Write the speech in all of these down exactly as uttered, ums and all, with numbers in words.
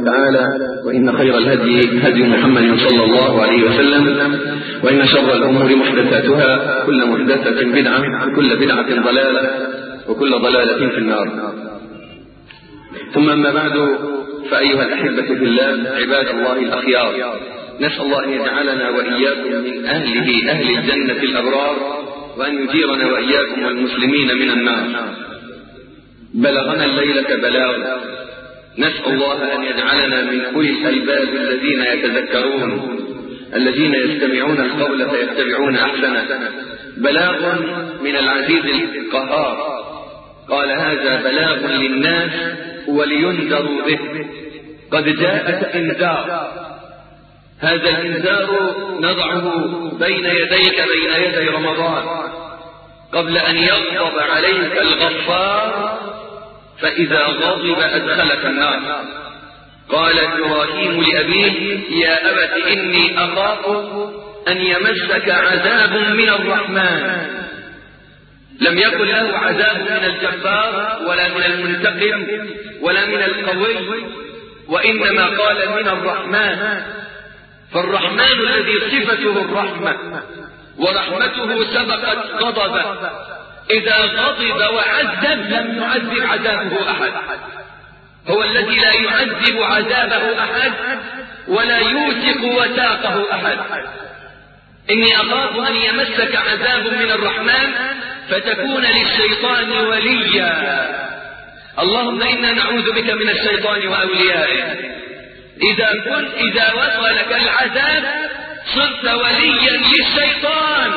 تعالى: وإن خير الهدي هدي محمد صلى الله عليه وسلم، وإن شر الأمور محدثاتها، كل محدثة بدعة، وكل بدعة ضلالة، وكل ضلالة في النار. ثم أما بعد، فأيها الأحبة في الله، عباد الله الأخيار، نسأل الله أن يجعلنا وإياكم من أهله أهل الجنة الأبرار، وأن يجيرنا وإياكم والمسلمين من النار. بلغنا الليلة بلاغ، نسأل الله أن يجعلنا من أولي الألباب الذين يتذكرون، الذين يستمعون القول فيتبعون أحسنه. بلاغ من العزيز القهار، قال: هذا بلاغ للناس ولينذروا به. قد جاءك إنذار، هذا الإنذار نضعه بين يديك بين يدي رمضان قبل أن يغضب عليك الغفار، فإذا غضب أدخلك النار. قال إبراهيم لأبيه: يا أبت إني أخاف أن يمسك عذاب من الرحمن. لم يكن له عذاب من الجبار ولا من المنتقم ولا من القوي، وإنما قال من الرحمن. فالرحمن الذي صفته الرحمة ورحمته سبقت غضبه، إذا غضب وعذب لم يعذب عذابه أحد. هو الذي لا يعذب عذابه أحد ولا يوثق وثاقه أحد. إني أخاف أن يمسك عذاب من الرحمن فتكون للشيطان وليا. اللهم إنا نعوذ بك من الشيطان وأوليائه. إذا كنت إذا وصلك العذاب صرت وليا للشيطان،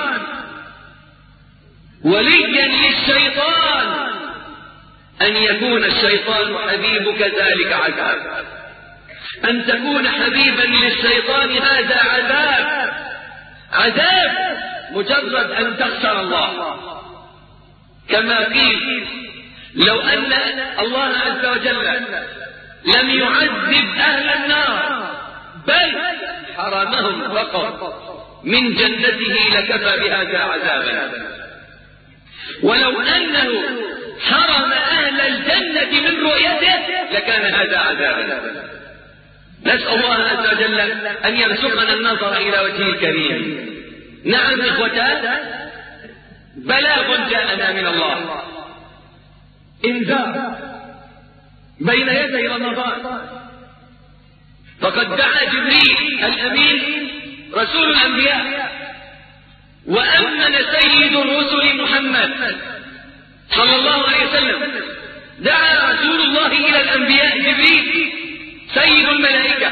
وليا للشيطان. أن يكون الشيطان حبيبك ذلك عذاب، أن تكون حبيبا للشيطان هذا عذاب. عذاب مجرد أن تخسر الله، كما قيل: لو أن الله عز وجل لم يعذب أهل النار بل حرمهم فقط من جنته لكفى بهذا عذابا. ولو أنه حرم أهل الجنة من رؤيته لكان هذا عذابا. نسأل الله عز وجل أن يرزقنا النظر إلى وجهه الكريم. نعم إخوتان، بلاغ جاءنا من الله، إنذار بين يدي رمضان. فقد دعا جبريل الأمين رسول الأنبياء وأمن سيد الرسل محمد صلى الله عليه وسلم. دعا رسول الله إلى الأنبياء جبريل سيد الملائكة،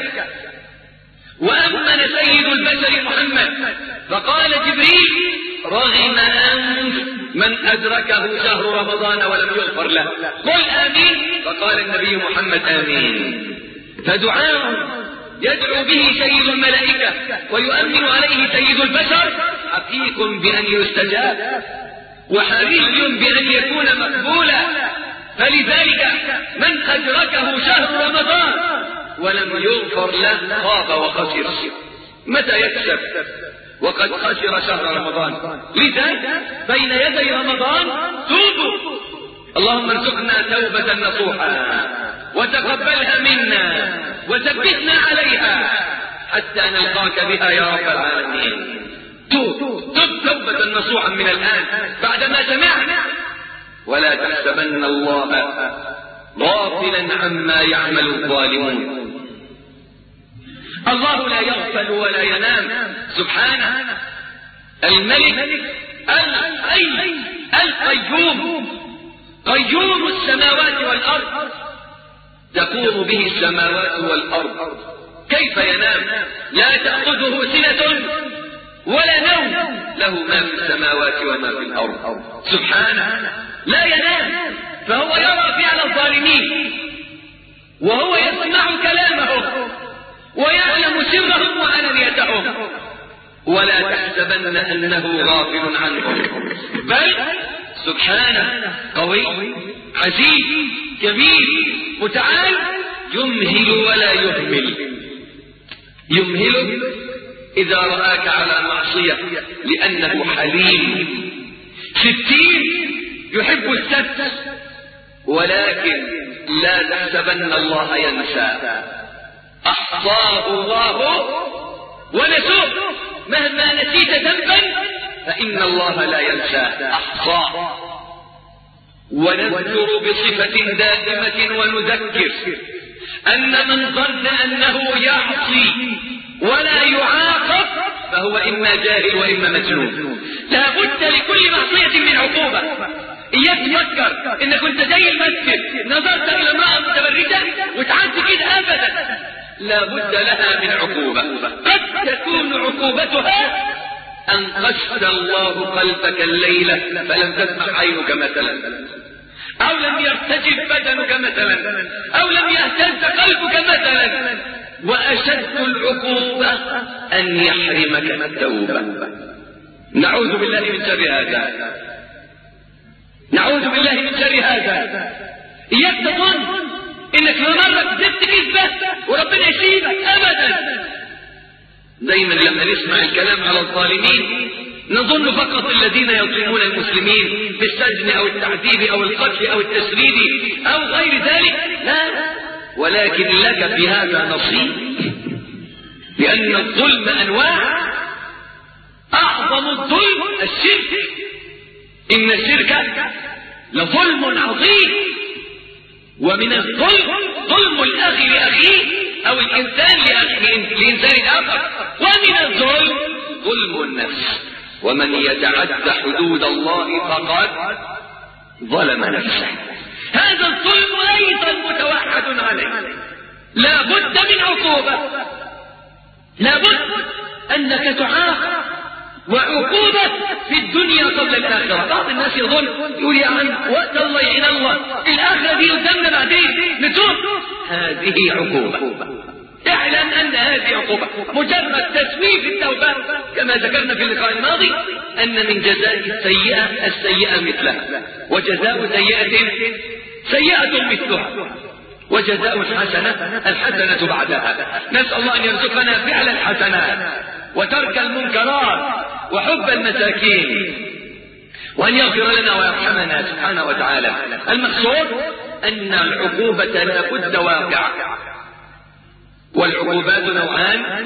وأمن سيد البشر محمد، فقال جبريل: رغم أنف من أدركه شهر رمضان ولم يغفر له، قل آمين. فقال النبي محمد: آمين. فدعاء يدعو به سيد الملائكة ويؤمن عليه سيد البشر حقيق بأن يستجاب وحري بأن يكون مقبولا. فلذلك من أدركه شهر رمضان ولم يغفر له خاب وخسر. متى يكسب وقد خسر شهر رمضان؟ لذا بين يدي رمضان توبوا. اللهم ارزقنا توبة نصوحا وتقبلها منا وثبتنا عليها حتى نلقاك بها يا رب العالمين. توب تب توبة نصوحا من الآن بعدما سمعنا. ولا تحسبن الله غافلا عما يعمل الظالمون. الله لا يغفل ولا ينام سبحانه، الملك الحي القيوم، قيوم السماوات والأرض، تقوم به السماوات والأرض. كيف ينام؟ لا تأخذه سنة ولا نوم، له ما في السماوات وما في الأرض سبحانه. لا ينام، فهو يرى فعل الظالمين وهو يسمع كلامهم ويعلم سرهم وعلانيتهم. ولا تحسبن أنه غافل عنهم، بل سبحانه قوي عزيز كبير متعال، يمهل ولا يهمل. يمهل إذا رآك على معصية لأنه حليم ستير يحب الستر، ولكن لا تحسبن الله ينسى. أحصاه الله ونسوه. مهما نسيت ذنبا فإن الله لا ينساه، أحصاه. ونذكر بصفة دائمة ونذكر أن من ظن أنه يعصي ولا يعاقب فهو إما جاهل وإما مجنون. لا بد لكل معصية من عقوبة. إياك تفكر إنك كنت جاي المسجد نظرت إلى امرأة متبرجة وتعدي كده، أبدا. لا بد لها من عقوبة. قد تكون عقوبتها أن قسى الله قلبك الليلة فلم تسمع عينك مثلا، أو لم يرتجف بدنك مثلا، أو لم يهتز قلبك مثلا. وأشد العقوبة أن يحرمك التوبة. نعوذ بالله من شر هذا، نعوذ بالله من شر هذا. إياك تظن إنك لمرة كذبت كذبة وربنا يسيبك، أبدا. دايما لما نسمع الكلام على الظالمين نظن فقط الذين يظلمون المسلمين بالسجن أو التعذيب أو القتل أو التسريب أو غير ذلك، لا، ولكن لك في هذا نصيب، لأن الظلم أنواع. أعظم الظلم الشرك، إن الشرك لظلم عظيم. ومن الظلم ظلم الأخ لأخيه أو الإنسان لإنسان آخر. ومن الظلم ظلم النفس، ومن يتعد حدود الله فقد ظلم نفسه. هذا الظلم أيضا متوحد عليه، لا بد من عقوبة، لا بد أنك تعاقب، وعقوبة في الدنيا قبل الآخرة. بعض الناس يظن يقول يا عم وقت الله يعين الله، الآخرة دي قدامنا بعدين نتوب. هذه عقوبة. اعلم أن هذه عقوبة. مجرد تسويف التوبة كما ذكرنا في اللقاء الماضي أن من جزاء السيئة السيئة مثلها، وجزاء سيئة سيئة مثلها، وجزاء الحسنة الحسنة بعدها. نسأل الله أن يرزقنا فعل الحسنات وترك المنكرات وحب المساكين، وأن يغفر لنا ويرحمنا سبحانه وتعالى. المقصود أن العقوبة لا بد واقعة، والعقوبات نوعان.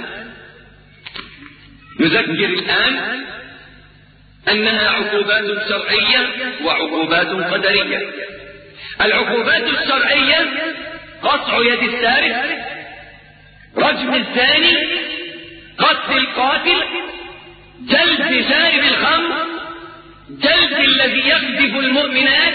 نذكر الآن أنها عقوبات شرعية وعقوبات قدرية. العقوبات الشرعية قطع يد السارق، رجم الزاني، قتل القاتل، جلد شارب الخمر، جلد الذي يقذف المؤمنات.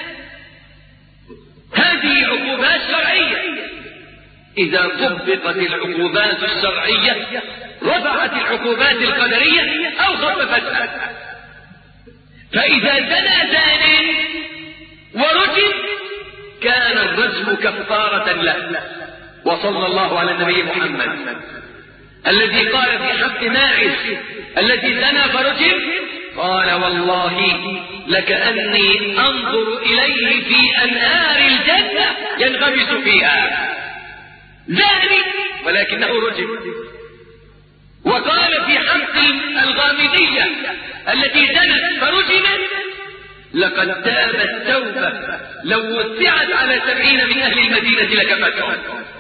هذه عقوبات شرعية. إذا طبقت العقوبات الشرعية رفعت العقوبات القدرية أو خففتها. فإذا زنى زان ورجم كان الرجم كفارة له. وصلى الله على النبي محمد الذي قال في حق ماعز الذي زنى فرجم، قال والله لكأني أنظر إليه في أنهار الجنة ينغمس فيها. زاني ولكنه رجم. وقال في حق الغامدية التي زنت فرجمت، لقد تابت توبة لو وسعت على سبعين من أهل المدينة لكفتهم.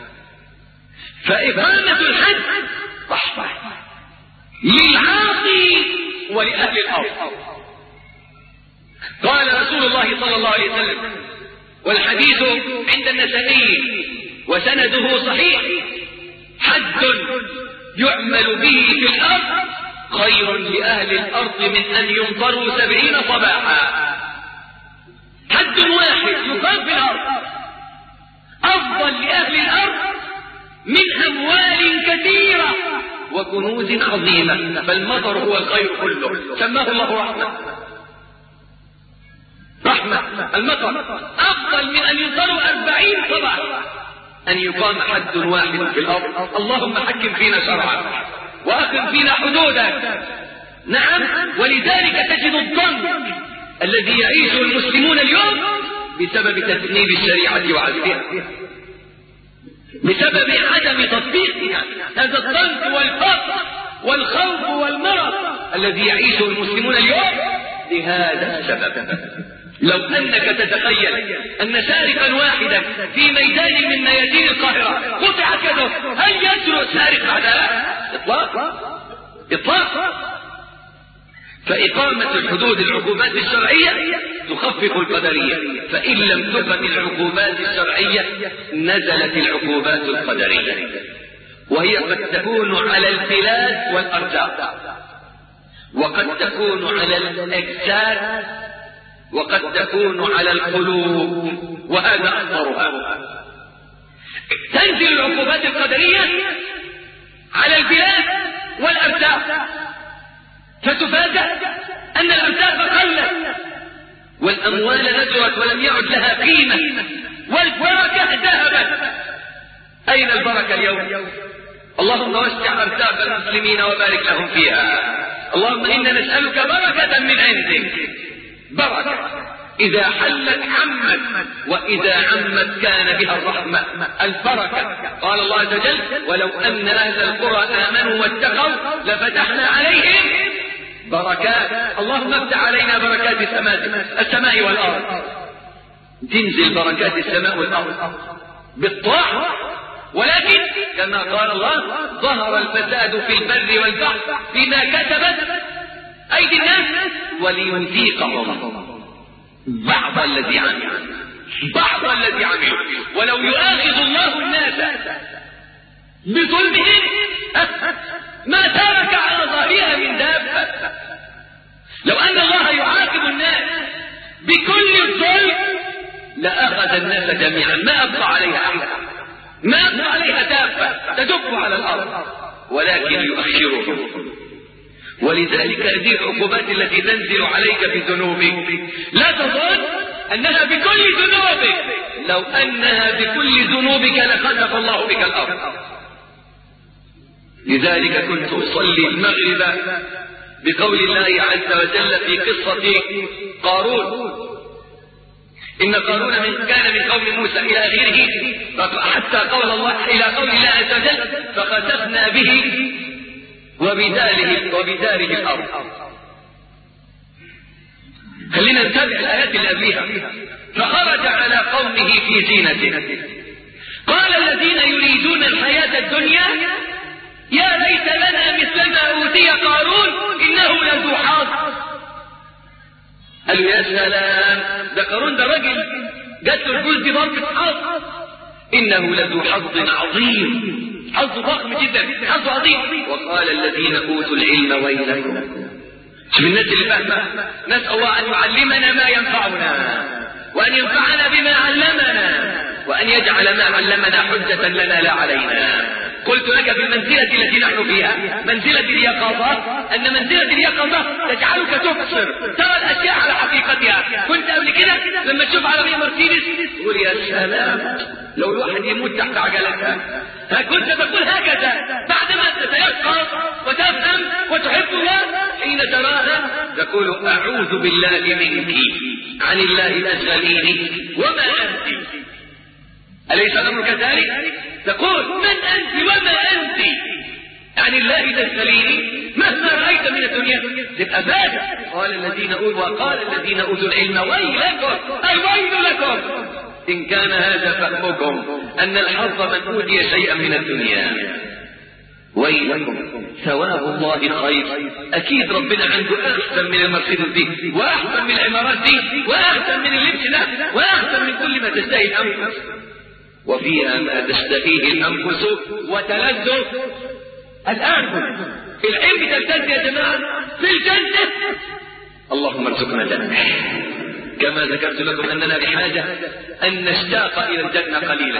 فإقامة الحد رحمة للعاصي ولأهل الأرض. قال رسول الله صلى الله عليه وسلم، والحديث عند النسائي وسنده صحيح: حد يعمل به في الأرض خير لأهل الأرض من أن ينظروا سبعين صباحا. حد واحد يقام في الأرض أفضل لأهل الأرض من أموال كثيرة وكنوز عظيمة، فالمطر هو الخير كله. سماه الله رحمة. رحمة المطر أفضل من أن ينظروا أربعين صباح. أن يقام حد واحد في الأرض. اللهم حكم فينا شرعك وأقم فينا حدودك. نعم، ولذلك تجد الظلم الذي يعيشه المسلمون اليوم بسبب تذنيب الشريعة وعزلها، بسبب عدم تطبيقها. هذا الظلم والفقر والخوف والمرض الذي يعيشه المسلمون اليوم لهذا السبب. لو أنك تتخيل أن سارقا واحدا في ميدان من ميادين القاهرة قطع كده، هل يجرؤ سارق بعدها؟ إطلاق إطلاق. فإقامة الحدود العقوبات الشرعية تخفف القدرية، فإن لم تقم العقوبات الشرعية نزلت العقوبات القدرية، وهي قد تكون على البلاد والأرزاق، وقد تكون على الأجساد، وقد تكون على القلوب، وهذا أخطرها. تنزل العقوبات القدرية على البلاد والأرزاق، فتفاجأ أن الأرزاق قلت والأموال نزلت ولم يعد لها قيمة والبركة ذهبت. أين البركة اليوم؟ اللهم وسع أرزاق المسلمين وبارك لهم فيها. اللهم إنا نسألك بركة من عندك، بركة إذا حلت عمت، وإذا عمت كان بها الرحمة. البركة قال الله عز وجل: ولو أن أهل القرى آمنوا واتقوا لفتحنا عليهم بركات. اللهم افتح علينا بركات السماء والأرض. تنزل بركات السماء والأرض بالطاعة، ولكن كما قال الله: ظهر الفساد في البر والبحر بما كسبت أيدي الناس وليذيقهم بعض الذي عملوا بعض الذي عملوا ولو يؤاخذ الله الناس بظلمهم ما ترك على ظهرها من دابة. لو أن الله يعاقب الناس بكل الظلم لأخذ الناس جميعا، ما أبقى عليها أحد، ما أبقى عليها دابة تدب على الأرض، ولكن يؤخرهم. ولذلك هذه العقوبات التي تنزل عليك بذنوبك لا تظن أنها بكل ذنوبك، لو أنها بكل ذنوبك لخسف الله بك الأرض. لذلك كنت أصلي المغرب بقول الله عز وجل في قصة قارون: إن قارون من كان من قوم موسى إلى غيره، حتى قول الله إلى قول الله عز وجل: فخسفنا به وبداره وبداره الأرض. خلينا نتابع الآيات اللي قبلها. فخرج على قومه في زينته قال الذين يريدون الحياة الدنيا يا ليت لنا مثل ما أوتي قارون إنه لذو حظ. قالوا يا سلام، ده قارون ده رجل جات له الفلوس دي ضربة حظ، إنه لذو حظ عظيم، حظ ضخم جدا، حظ عظيم. وقال الذين أوتوا العلم ويلكم. شوف الناس اللي فاهمة، نسأل الله أن يعلمنا ما ينفعنا، وأن ينفعنا بما علمنا، وأن يجعل ما علمنا حجة لنا لا علينا. قلت لك في المنزلة التي نحن فيها منزلة اليقظة، أن منزلة اليقظة تجعلك تبصر، ترى الأشياء على حقيقتها. كنت قبل كده لما تشوف عربية مرسيدس تقول يا سلام لو الواحد يموت تحت عجلتها. كنت تقول هكذا بعدما تتيقظ وتفهم وتحب الله، حين تراها تقول أعوذ بالله منك، عن الله تشغليني وما أنت. أليس الأمر كذلك؟ تقول من أنت وما أنت، عن الله تشغليني مهما رأيت من الدنيا تبقى بادئ. قال الذين أوتوا وقال الذين أوتوا العلم ويلكم، أي ويل لكم إن كان هذا فهمكم أن الحظ من أوتي شيئا من الدنيا. ويلكم ثواب الله خير. أكيد ربنا عنده أحسن من المرسيدس دي، وأحسن من العمارات دي، وأحسن من اللبس ده، وأحسن من كل ما تشتهي الأنفس. وفيها ما تشتهيه الأنفس وتلذ الأنفس. العلم تلتذ يا جماعة في الجنة. اللهم ارزقنا الجنة. كما ذكرت لكم أننا بحاجة أن نشتاق إلى الجنة قليلا.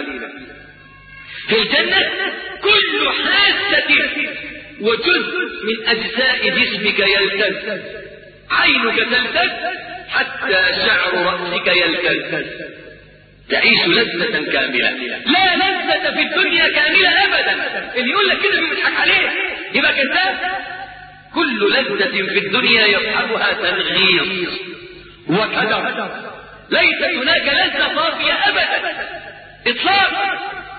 في الجنة كل حاسة وجزء من أجزاء جسمك يلتذ. عينك تلتذ حتى شعر رأسك يلتذ. تعيش لذة كاملة. لا لذة في الدنيا كاملة أبدا. اللي يقول لك كده بيضحك عليه يبقى كذاب. كل لذة في الدنيا يصحبها تنغيص وكدر. ليس هناك لذة صافية أبدا إطلاقا.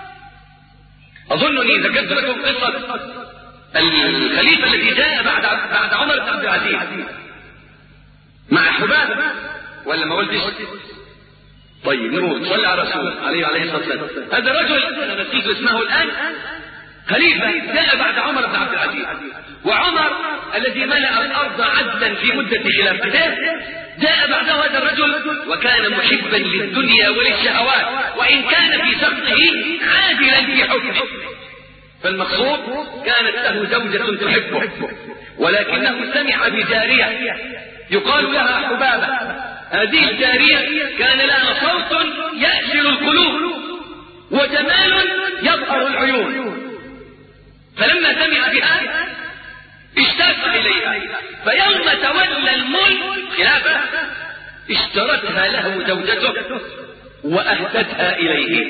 أظنني ذكرت لكم قصة الخليفة الذي جاء بعد بعد عمر بن عبد العزيز مع حباب ولا ما قلتش؟ طيب نقول صلى على رسول عليه عليه الصلاه والسلام. هذا الرجل انا نسيت اسمه الان، خليفه جاء بعد عمر بن عبد العزيز، وعمر الذي ملأ الارض عدلا في مده خلافته جاء بعده هذا الرجل وكان محبا للدنيا وللشهوات، وان كان في سقطه عادلا في حكمه. فالمقصود كانت له زوجة تحبه، ولكنه سمع بجارية يقال لها حبابة. هذه الجارية كان لها صوت يأسر القلوب وجمال يظهر العيون، فلما سمع بها اشتاق إليها، فيوم تولى الملك خلافة اشترتها له زوجته وأهدتها إليه.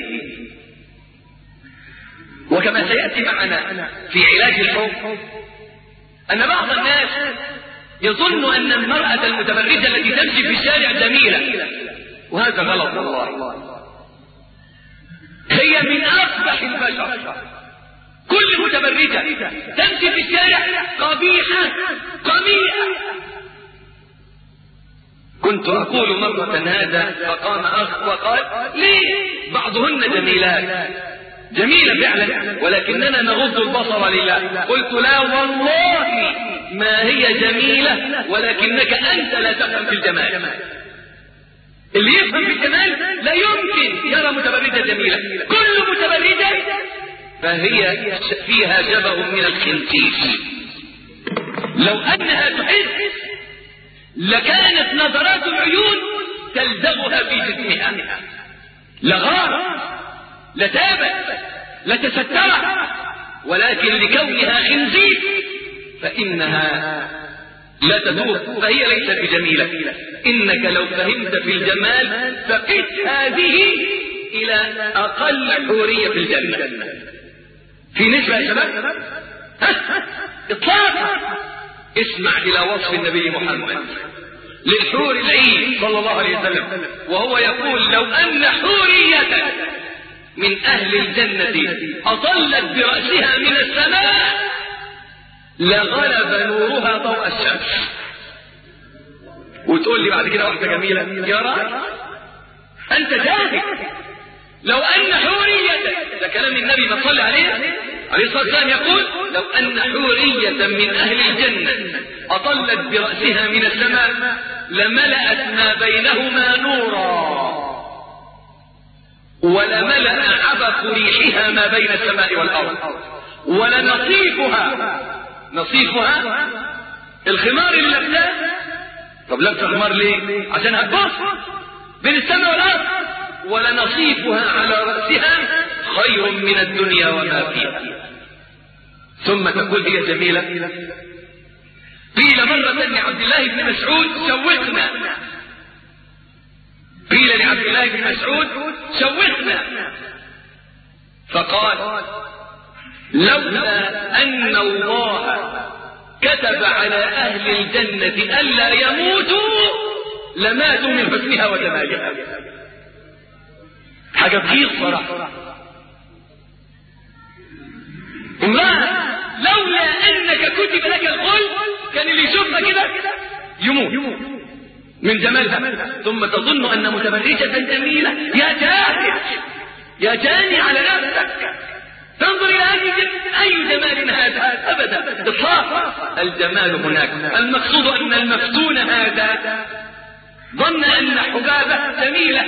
وكما سيأتي معنا في علاج الحب أن بعض الناس يظن أن المرأة المتبرجة التي تمشي في الشارع جميلة، وهذا غلط والله. هي من أقبح البشر. كل متبرجة تمشي في الشارع قبيحة قميئة. كنت أقول مرة هذا فقام أخ وقال ليه بعضهن جميلات، جميلة فعلا ولكننا نغض البصر لله. قلت لا والله ما هي جميلة، ولكنك أنت لا تفهم في الجمال. اللي يفهم في الجمال لا يمكن يرى متبرجة جميلة. كل متبرجة فهي فيها شبه من الخنزير. لو أنها تحس لكانت نظرات العيون تلزغها في جسمها، لغارت لتابت لتسترت، ولكن لكونها خنزير فإنها لا تذوب، فهي ليست بجميلة. إنك لو فهمت في الجمال فقس هذه إلى أقل حورية في الجنة. في نسبة يا شباب إطلاقا. اسمع إلى وصف النبي محمد للحور العين صلى الله عليه وسلم، وهو يقول لو أن حورية من أهل الجنة أطلت برأسها من السماء لغلب نورها ضوء الشمس. وتقول لي بعد كده واحدة جميلة، يا راجل أنت جاهل. لو أن حورية، ده كلام النبي ما صلى عليه عليه الصلاة والسلام، يقول لو أن حورية من أهل الجنة أطلت برأسها من السماء لملأت ما بينهما نورا، ولملأ عبق ريحها ما بين السماء والأرض، ولنصيفها نصيفها الخمار اللي لابساه. طب لابسه خمار ليه؟ عشان هتبص بين السماء والأرض. ولنصيفها على رأسها خير من الدنيا وما فيها. ثم تقول هي جميلة. قيل مرة لعبد الله بن مسعود شوقنا، قيل لعبد الله بن مسعود شوقنا، فقال لولا أن الله كتب على أهل الجنة ألا يموتوا لماتوا من حسنها وجمالها. حاجة بغيظ صراحة. امرأة لولا أنك كتب لك الخلد كان اللي يشوفها كده يموت من جمالها، ثم تظن أن متبرجة جميلة. يا جاهل يا جاني على نفسك، تنظر إلى هذه أي جمال هذا؟ أبدا إطلاقا. الجمال هناك. المقصود أن المفتون هذا ظن أن حبابة جميلة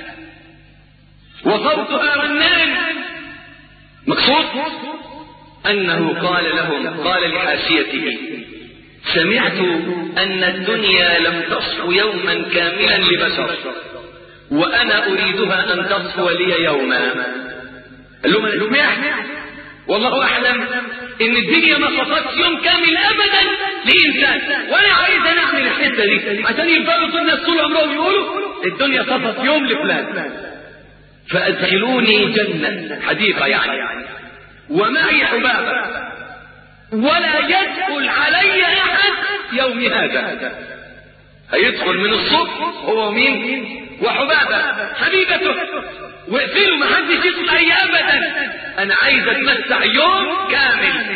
وصوتها رنان. مقصود أنه قال لهم، قال لحاشيته سمعت أن الدنيا لم تصفو يوما كاملا لبشر وأنا أريدها أن تصفو لي يوما. قال لهم أنا سمعت والله أعلم إن الدنيا ما صفتش يوم كامل أبدا لإنسان، وأنا عايز أنا أعمل الحتة دي عشان ينبغوا الناس طول عمرهم يقولوا الدنيا صفت يوم لفلان، فأدخلوني جنة حديقة يعني ومعي حبابة ولا يدخل علي أحد يوم هذا. هيدخل من الصبح هو مين؟ وحبابة حبيبته، واقفلوا ما حدش يدخل علي أبدا، أنا عايز أتمتع يوم كامل.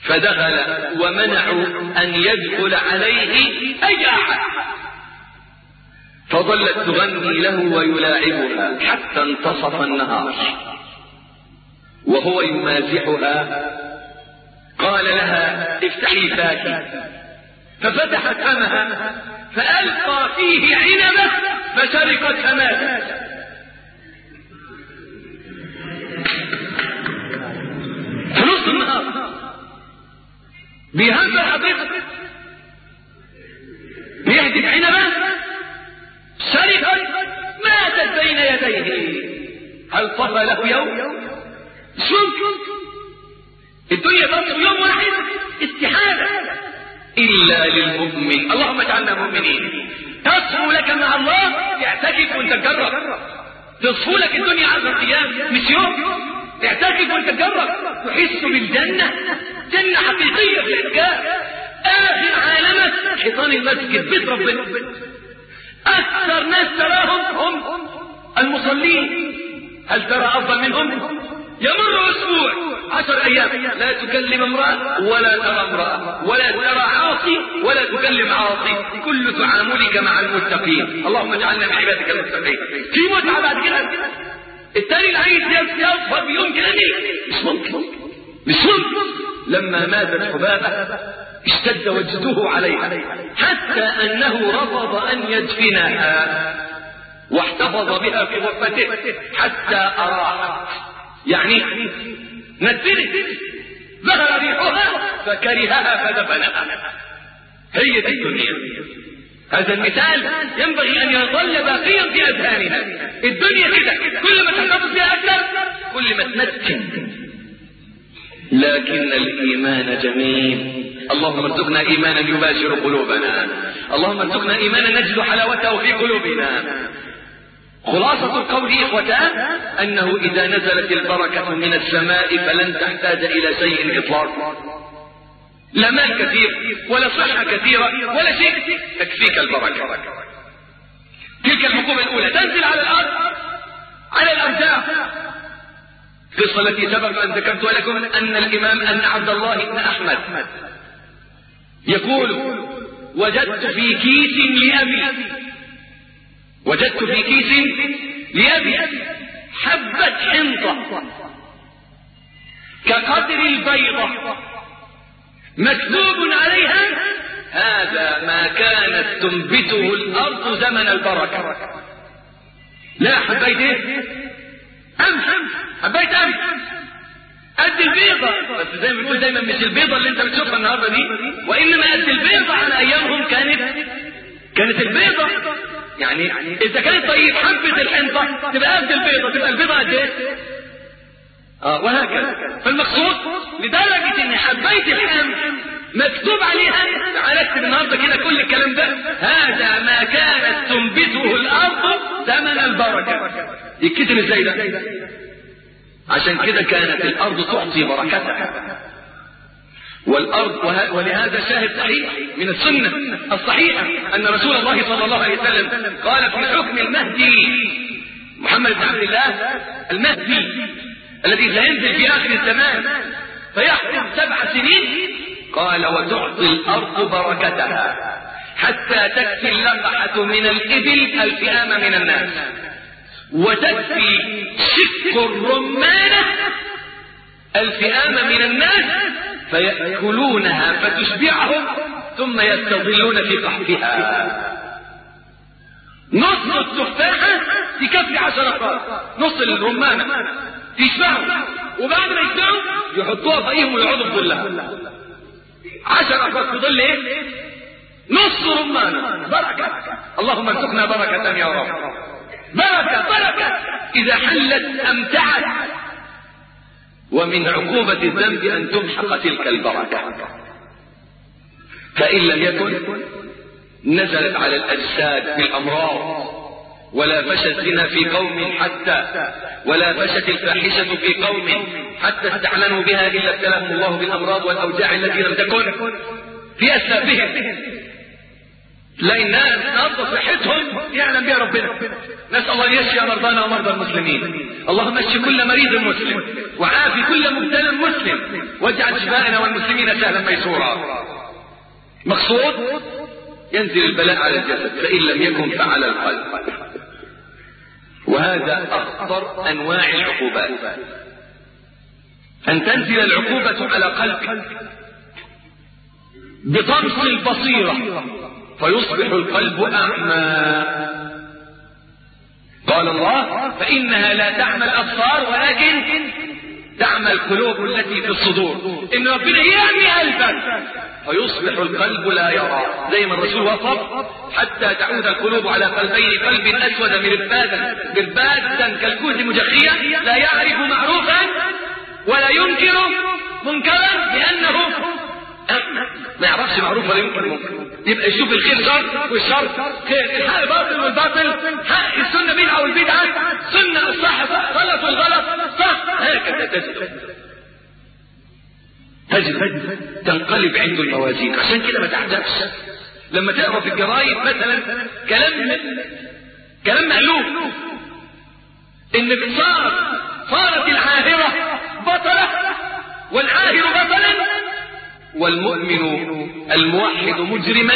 فدخل ومنعوا أن يدخل عليه أي أحد. فظلت تغني له ويلاعبها حتى انتصف النهار وهو يمازحها. قال لها افتحي فاك، ففتحت فمها فألقى فيه عنبة فشرقت فماتت. في نص النهار بيهزر حضرتك، بيهدف عنبة شرقت ماتت بين يديه. هل طفى له يوم؟ شوف الدنيا تصل يوم واحد استحالة إلا للمؤمن. اللهم اجعلنا مؤمنين. تصفو لك مع الله تعتكف وانت تجرب، تصفو لك الدنيا عشر أيام مش يوم، تعتكف وانت تجرب تحس بالجنة، جنة حقيقية في الإسكان. آخر عالمك حيطان المسجد بيت ربنا. أكثر ناس تراهم هم المصلين. هل ترى أفضل منهم؟ يمر أسبوع عشر أيام لا تكلم امرأة ولا ترى امرأة ولا ترى عاصي ولا تكلم عاصي، كل تعاملك مع المتقين. اللهم اجعلنا من عبادك المتقين. في متعة بعد كده. التاني العيد يظهر بيوم كده مش ممكن مش ممكن. لما ماتت حبابة اشتد وجده عليها حتى أنه رفض أن يدفنها واحتفظ بها في غرفته حتى أراحت، يعني نزلت ظهر ريحها فكرهها فدفنها. هي دي الدنيا. هذا المثال ينبغي أن يظل باقيا في أذهاننا. الدنيا كده كل ما تحتفظ بها أكثر كل ما تمتن، لكن الإيمان جميل. اللهم ارزقنا إيمانا يباشر قلوبنا، اللهم ارزقنا إيمانا نجد حلاوته في قلوبنا. خلاصة القول إخوتان أنه إذا نزلت البركة من السماء فلن تحتاج إلى شيء إطلاقا، لا مال كثير ولا صحة كثيرة ولا شيء، تكفيك البركة. تلك الحكومة الأولى تنزل على الأرض على الأرجاء. القصة التي سبق أن ذكرتها لكم أن الإمام أن عبد الله بن أحمد يقول وجدت في كيس لأبي وجدت في كيس لأبي حبة حنطة كقدر البيضة مكتوب عليها هذا ما كانت تنبته الأرض زمن البركة. لا حبيت ايه؟ أمس حبيت أمس قد البيضة، بس زي ما بنقول دايما مش البيضة اللي انت بتشوفها النهاردة دي، وإنما قد البيضة على أيامهم كانت كانت البيضة. يعني إذا كانت طيب حبة الحنطة تبقى قد البيضة، تبقى البيضة قد ايه؟ اه وهكذا. فالمقصود لدرجة ان حبيت الحم مكتوب عليها، تعال اكتب النهارده كده كل الكلام ده، هذا ما كانت تنبته الارض زمن البركة. يتكتب ازاي ده؟ عشان كده كانت الارض تعطي بركتها. والارض ولهذا شاهد صحيح من السنة الصحيحة ان رسول الله صلى الله عليه وسلم قال في حكم المهدي محمد بن عبد الله المهدي الذي سينزل في آخر الزمان فيحكم سبع سنين، قال وتعطي الأرض بركتها حتى تكفي اللقحة من الإبل الفئام من الناس، وتكفي شق الرمانة الفئام من الناس فيأكلونها فتشبعهم ثم يستظلون في قحفها. نص التفاحة تكفي عشر أفراد، نص الرمانة يشبعوا، وبعد ما يشبعوا يحطوها فوقيهم ويقعدوا في ظلها. عشر أفراد في ظل ايه؟ نص رمانة. بركة. اللهم ارزقنا بركة يا رب. بركة بركة إذا حلت أمتعت. ومن عقوبة الذنب أن تمحق تلك البركة، فإن لم يكن نزلت على الأجساد بالأمراض، ولا فشت الزنا في قوم حتى ولا فشت الفاحشة في قوم حتى استعلنوا بها إلا ابتلاهم الله بالأمراض والأوجاع التي لم تكن في أسلافهم. تلاقي الناس نقض صحتهم يعلم بها ربنا. نسأل الله أن يشفي مرضانا ومرضى المسلمين. اللهم اشف كل مريض مسلم وعافي كل مبتلى مسلم واجعل شفاءنا والمسلمين سهلا ميسورا. مقصود ينزل البلاء على الجسد، فإن لم يكن فعلى القلب. وهذا أخطر أنواع العقوبات، أن تنزل العقوبة على قلبك بطمس البصيرة فيصبح القلب أعمى. قال الله: فإنها لا تعمى الأبصار ولكن تعمى القلوب التي في الصدور. إن ربنا يعمي قلبك فيصبح القلب لا يرى، زي ما الرسول وصف: حتى تعود القلوب على قلبين، قلب أسود مربادا مربادا كالكوز مجخيا لا يعرف معروفا ولا ينكر منكرا لأنه ما يعرفش معروف ولا ينكر منكر. يبقى يشوف الخير شر والشر خير، الحق باطل والباطل حق، السنة بدعة والبدعة سنة، الصح غلط والغلط صح. هكذا تجد تجد تنقلب عنده الموازين. عشان كده ما تعجبش لما تقرا في الجرايد مثلا كلام كلام مألوف ان صار صارت العاهرة بطلة والعاهر بطلا والمؤمن الموحد مجرما،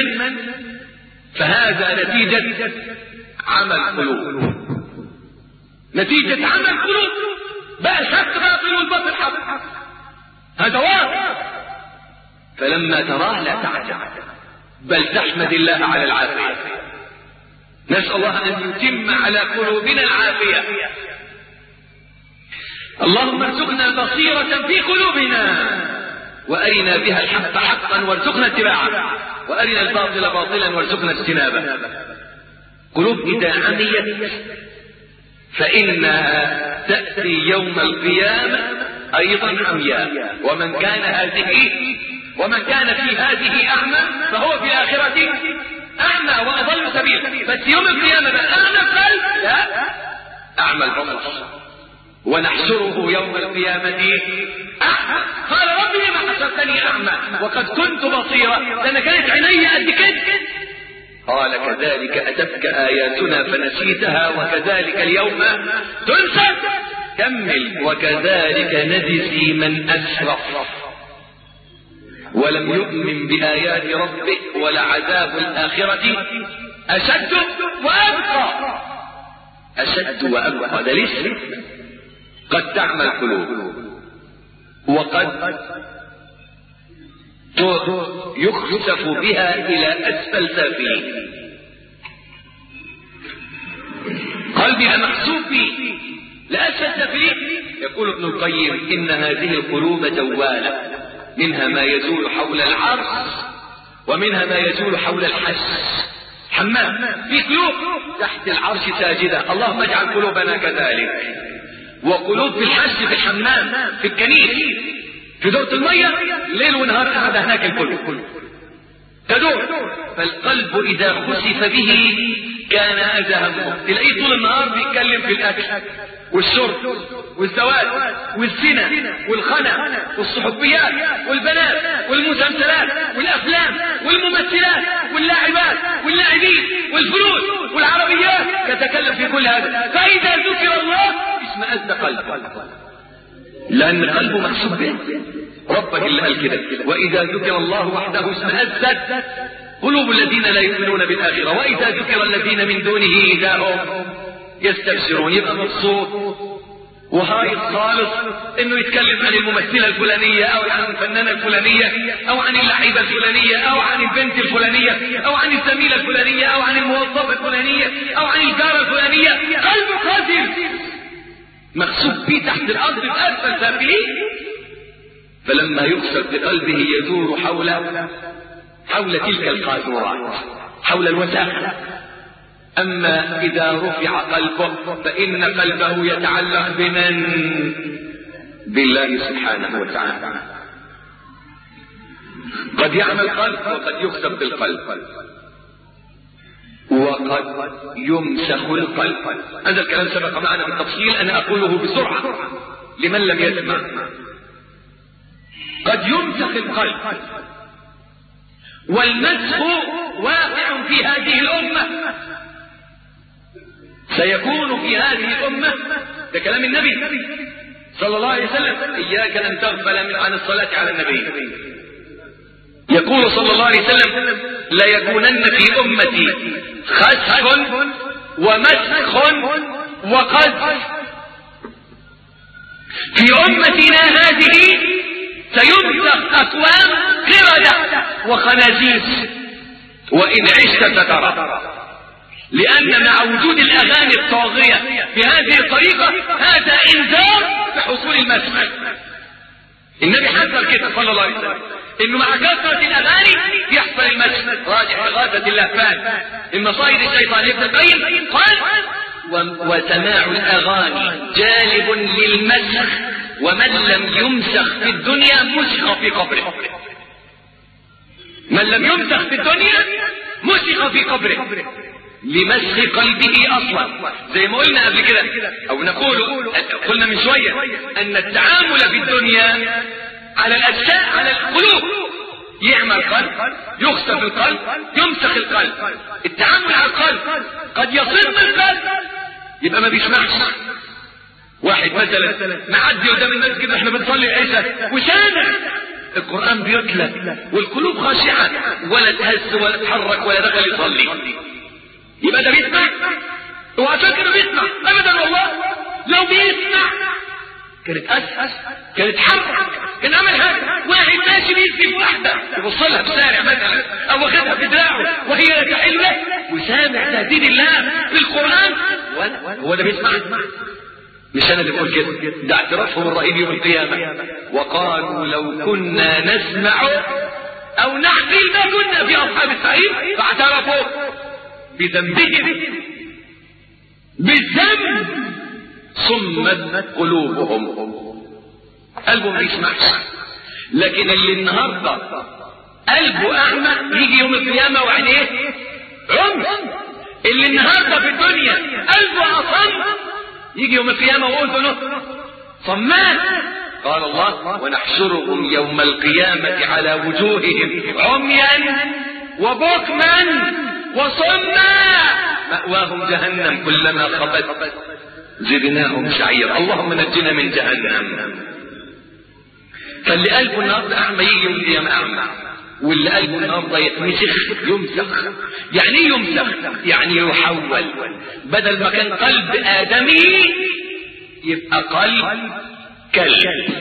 فهذا نتيجة عمل قلوب، نتيجة عمل قلوب. بقى الحق باطل والباطل حق، هذا واقع. فلما تراه لا تعجب بل تحمد الله على العافية. نسأل الله أن يتم على قلوبنا العافية. اللهم ارزقنا بصيرة في قلوبنا وأرنا بها الحق حقا وارزقنا اتباعه، وأرنا الباطل باطلا وارزقنا اجتنابه. قلوب إذا عميت فإنها تأتي يوم القيامة أيضا عمياء. ومن كان هذه ومن كان في هذه أعمى فهو في الآخرة أعمى وأضل سبيل. بس يوم القيامة بقى أعمى القلب لا أعمى البصر، ونحشره يوم القيامة أعمى. قال ربي ما حشرتني أعمى وقد كنت بصيرا، لأن كانت عيني قد كده. قال كذلك أتتك آياتنا فنسيتها وكذلك اليوم تنسى. كمل: وكذلك نجزي من أسرف ولم يؤمن بآيات ربه ولعذاب الآخرة أشد وأبقى. أشد وأبقى ده لسه قد تعمى القلوب وقد يخسف بها إلى أسفل سافلين. قلبي محسوب به لأسفل سافلين. يقول ابن القيم: إن هذه القلوب دوالة، منها ما يزول حول العرش ومنها ما يزول حول الحس. حمام في قلوب تحت العرش ساجدة، اللهم اجعل قلوبنا كذلك. وقلوب في الحج في الحمام في الكنيس في دورة المية ليل ونهار قاعدة هناك الكل تدور. فالقلب إذا خسف به كان هذا همه. تلاقيه طول النهار بيتكلم في الأكل والشرب والزواج والزنا والخنا والصحوبيات والبنات والمسلسلات والأفلام والممثلات واللاعبات واللاعبين والفلوس والعربيات، يتكلم في كل هذا. فإذا ذكر الله اشمئز قلبه، لأن قلبه محسوب به. ربك اللي قال كده: وإذا ذكر الله وحده اشمئزت قلوب الذين لا يؤمنون بالآخرة وإذا ذكر الذين من دونه إذا هم يستبشرون. يبقى مبسوط وهايط خالص انه يتكلم عن الممثلة الفلانية او عن الفنانة الفلانية او عن اللعيبة الفلانية او عن البنت الفلانية او عن الزميلة الفلانية او عن الموظفة الفلانية او عن الجارة الفلانية. قلبه قاتل مخسوب به تحت الارض بأسفل سافلين. فلما يخسف بقلبه يدور حول حول تلك القاذورات، حول الوساخة. أما إذا رفع قلبه فإن قلبه يتعلق بمن؟ بالله سبحانه وتعالى. قد يعمل القلب وقد يخسف بالقلب وقد يمسخ القلب. هذا الكلام سبق معنا بالتفصيل، أنا أقوله بسرعة لمن لم يسمع. قد يمسخ القلب، والمسخ واقع في هذه الأمة، سيكون في هذه الأمة. ده كلام النبي صلى الله عليه وسلم: إياك أن تغفل من عن الصلاة على النبي. يقول صلى الله عليه وسلم ليكونن في أمتي خسف ومسخ وقذف. في أمتنا هذه سيمسخ أقوام قردة وخنازير وإن عشت فترى، لأن مع وجود الأغاني الطاغية بهذه الطريقة هذا إنذار بحصول المسخ. النبي حذر كده صلى الله عليه وسلم إنه مع كثرة الأغاني يحصل المسخ. راجع إغاثة اللهفان المصائد الشيطان ابن القيم قال وسماع الأغاني جالب للمسخ، ومن لم يمسخ في الدنيا مسخ في قبره. من لم يمسخ في الدنيا مسخ في قبره لمسخ قلبه أصلا. زي ما قلنا قبل كده أو نقول قلنا من شوية أن التعامل في الدنيا على الأجزاء على القلوب يعمل القلب، يخسف القلب، يمسخ القلب. التعامل على القلب قد يصم القلب يبقى ما بيسمعش. واحد مثلا معدي قدام المسجد احنا بنصلي العشاء وسامع القرآن بيتلى والقلوب خاشعة ولا تهز ولا تحرك ولا دخل يصلي، يبقى ده بيسمع؟ اوعى فاكر بيسمع ابدا والله. لو بيسمع كانت اسهل، كانت حرك، كان عمل حاجه. واحد ماشي بيسكت واحده يبص لها في الشارع مثلا او واخدها في دراعه وهي لا تحل له وسامع تهديد الله في القران، هو ده بيسمع؟ مش انا اللي بقول كده، ده اعترافهم الرهيب يوم القيامه. وقالوا لو كنا نسمع او نعقل ما كنا في اصحاب السعير، فاعترفوا بذنبهم بالذنب صمت قلوبهم. قلبه ما بيسمعش. لكن اللي النهارده قلبه اعمى يجي يوم القيامه وعينيه عمي. اللي النهارده في الدنيا قلبه اصم يجي يوم القيامه واذنه صمان. قال الله ونحشرهم يوم القيامه على وجوههم عميا وبكما وصما مأواهم جهنم كلما خبت زدناهم سعيرا. اللهم نجنا من جهنم. فاللي قلبه النهارده اعمى يجي يوم القيامه اعمى، واللي قلبه النهارده يتمسخ يمسخ. يعني ايه يمسخ؟ يعني يحول. بدل ما كان قلب آدمي يبقى قلب كلب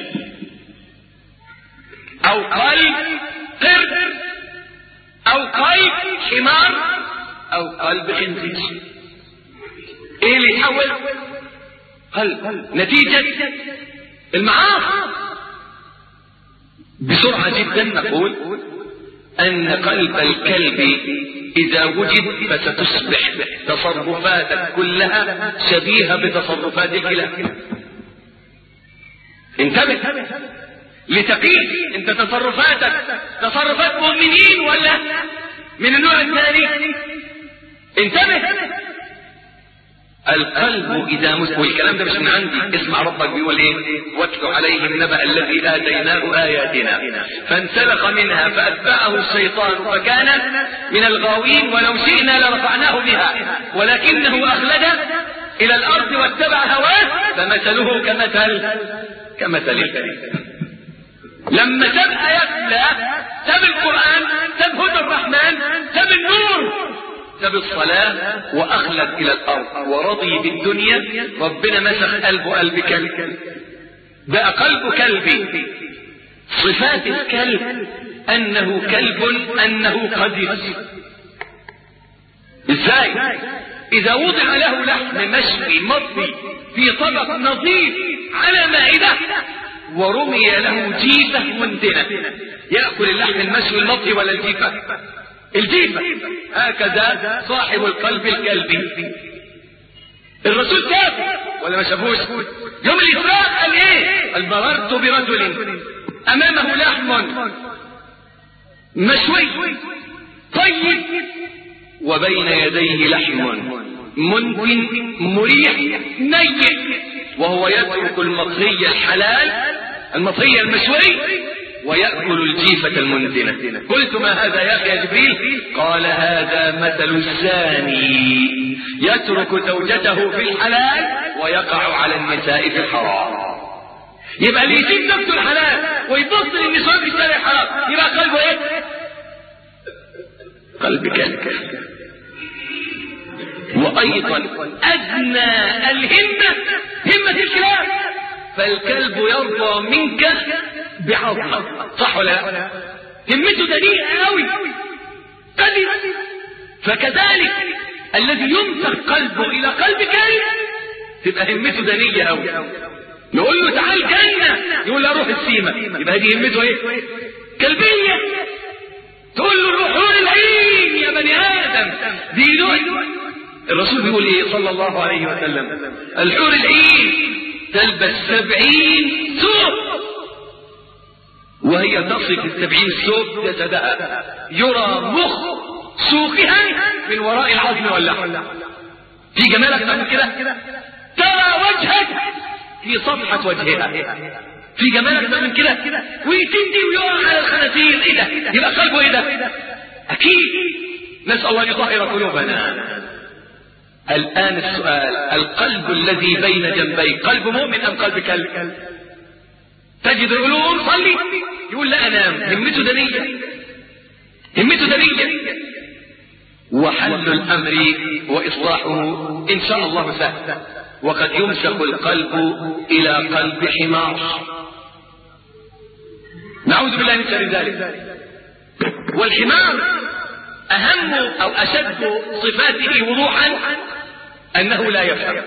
او قلب قرد او قلب حمار او قلب خنزير. ايه اللي يحول؟ قلب نتيجة المعاصي. بسرعة جدا نقول ان قلب الكلب اذا وجد فستصبح تصرفاتك كلها شبيهة بتصرفات الكلاب. انتبه لتقيس انت تصرفاتك تصرفات مؤمنين ولا من النوع الثاني. انتبه. القلب اذا مس والكلام ده مش من عندي، اسمع ربك بيقول ايه واتل عليهم نبأ الذي آتيناه آياتنا فانسلخ منها فأتبعه الشيطان فكان من الغاوين ولو شئنا لرفعناه بها ولكنه أخلد إلى الأرض واتبع هواه فمثله كمثل كمثل الكلب. لما ساب آيات الله، ساب القرآن، ساب هدى الرحمن، ساب النور، ساب الصلاة وأخلد إلى الأرض ورضي بالدنيا، ربنا مسخ قلبه قلب كلب. بقى قلب كلبي. صفات الكلب أنه كلب أنه قدر. إزاي؟ إذا وضع له لحم مشوي مطبي في طبق نظيف على مائدة ورمي له جيفة منتنة، يأكل اللحم المشوي المطبي ولا الجيفة؟ الجيفة. هكذا صاحب القلب الكلبي. الرسول شاف ولا ما شافوش؟ يوم الإسراء قال ايه؟ قال مررت برجل أمامه لحم مشوي طيب وبين يديه لحم منتن مريح نيء، وهو يترك المطهي الحلال المطهي المشوي ويأكل الجيفة المنتنة. قلت ما هذا يا أخي يا جبريل؟ قال هذا مثل الزاني يترك زوجته في الحلال ويقع على النساء في الحرام. يبقى اللي يسيب نفسه الحلال ويبص للنساء في الشارع الحرام يبقى قلبه ايه؟ قلب كلب. وأيضا أدنى الهمة همة الكلاب، فالكلب يرضى منك بعظمة، صح ولا لا؟ همته دنيئة قوي قلب. فكذلك الذي يمسك قلبه إلى قلب كلب تبقى همته دنيئة قوي. نقول له تعال جنة يقول له روح السيمة، يبقى دي همته ايه؟ كلبية. تقول له الروحون العين يا بني آدم دي نوع. الرسول بيقول ايه صلى الله عليه وسلم؟ الحور العين تلبس سبعين ثوب وهي تصف السبعين ثوب جسدها، يرى مخ سوقها من وراء العظم واللحم. في جمال اكثر من كده؟ ترى وجهك في صفحة وجهها. في جمال اكثر من كده؟ ويتندي ويقع على الخنازير. ايه ده؟ يبقى قلبه ايه ده؟ اكيد. نسأل الله يطهر قلوبنا. الآن السؤال، القلب الذي بين جنبي قلب مؤمن أم قلب كلب؟ تجد العلوم صلي يقول لا أنام، همته دنية، همته دنية. وحل الأمر وإصلاحه إن شاء الله سهل. وقد يمسك القلب إلى قلب حمار، نعوذ بالله من شر ذلك. والحمار أهم أو أشد صفاته وضوحا أنه لا يفهم،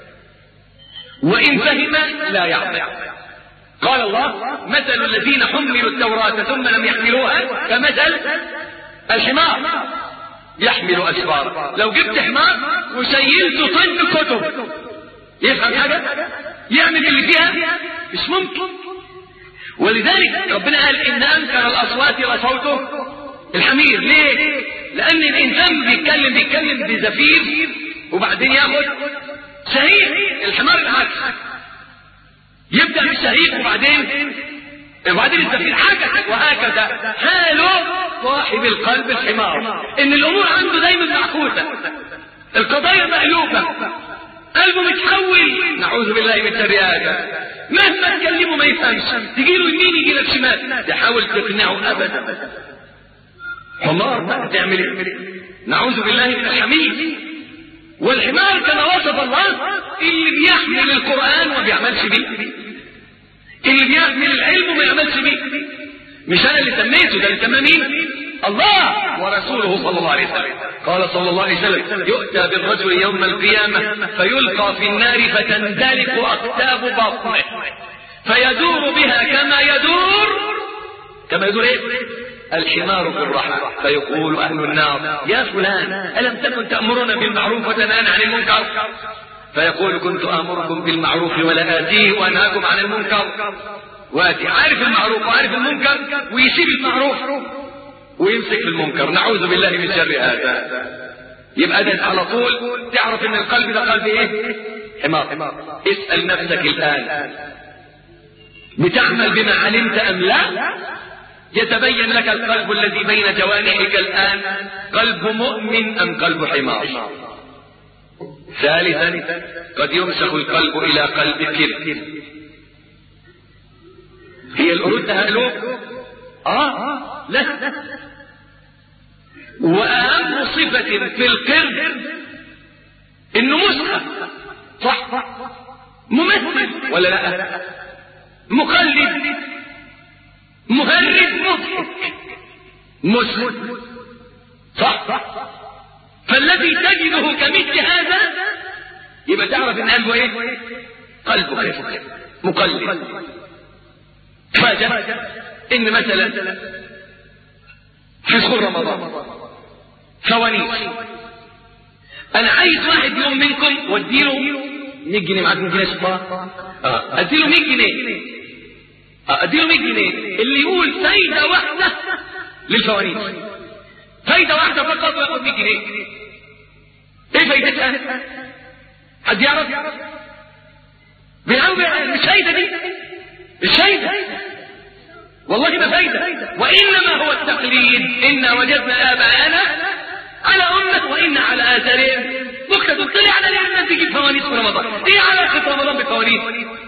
وإن فهم لا يعطي. قال الله مثل الذين حملوا التوراة ثم لم يحملوها كمثل الحمار يحمل أسفارا. لو جبت حمار وشيلته طن كتب يفهم حاجة؟ يعمل اللي فيها؟ مش ممكن. ولذلك ربنا قال إن أنكر الأصوات لصوته الحمير. ليه؟ لأن الإنسان بيتكلم بيتكلم بزفير وبعدين ياخد شهيق. الحمار العكس، يبدأ بالشهيق وبعدين وبعدين الزفير حاجة، وهكذا حاله صاحب القلب الحمار. إن الأمور عنده دايما معكوسة، القضايا مقلوبة، قلبه متحول، نعوذ بالله من شر هذا. مهما تكلمه ما يفهمش، تجيله يمين يجيلك شمال، تحاول تقنعه أبدا. حمار تعمل ايه؟ نعوذ بالله من الحمير. والحمار كما وصف الله اللي بيحمل القرآن وما بيعملش بيه، اللي بيحمل العلم وما يعملش بيه. مش انا اللي سميته، ده اللي سماه مين؟ الله ورسوله صلى الله عليه وسلم. قال صلى الله عليه وسلم يؤتى بالرجل يوم القيامة فيلقى في النار فتندلق أقتاب بطنه فيدور بها كما يدور كما يدور ايه؟ الحمار في الرحى. فيقول أهل النار يا فلان ألم تكن تأمرنا بالمعروف وتنهانا عن المنكر؟ فيقول كنت آمركم بالمعروف ولا آتيه وأنهاكم عن المنكر. وآتي عارف المعروف وعارف المنكر ويسيب المعروف ويمسك في المنكر، نعوذ بالله من شر هذا. يبقى ده على طول تعرف ان القلب ده قلب ايه؟ حمار. اسأل نفسك الآن بتعمل بما علمت أم لا؟ يتبين لك القلب الذي بين جوانحك الآن قلب مؤمن أم قلب حمار. ثالثا قد يمسك القلب إلى قلب كبر. هي القرود ده قلوب؟ آه لا. وأهم صفة في القرد إنه مسخف، صح؟ ممثل ولا لا؟ مقلد، مهرج، مضحك، مسخف، صح؟ فالذي تجده كمثل هذا يبقى تعرف ان قلبه ايه؟ قلبه كيف مقلد. فاجأ ان مثلا في سحور رمضان فوانيس، انا عايز واحد يوم منكم واديله مية جنيه، معاك مية جنيه شطار؟ اه اديله مية جنيه، اه اديله مية جنيه اللي يقول فايدة واحدة للفوانيس، فايدة واحدة فقط وياخد مية جنيه. ايه فايدتها؟ حد يعرف؟ بيعمل مش فايدة دي، مش فايدة والله ما فايدة، وإنما هو التقليد. إنا وجدنا آباءنا على أمة وإنا على آثارهم مقتدون. طلع على ليه الناس تجيب فوانيس في رمضان؟ إيه علاقة رمضان بالفوانيس؟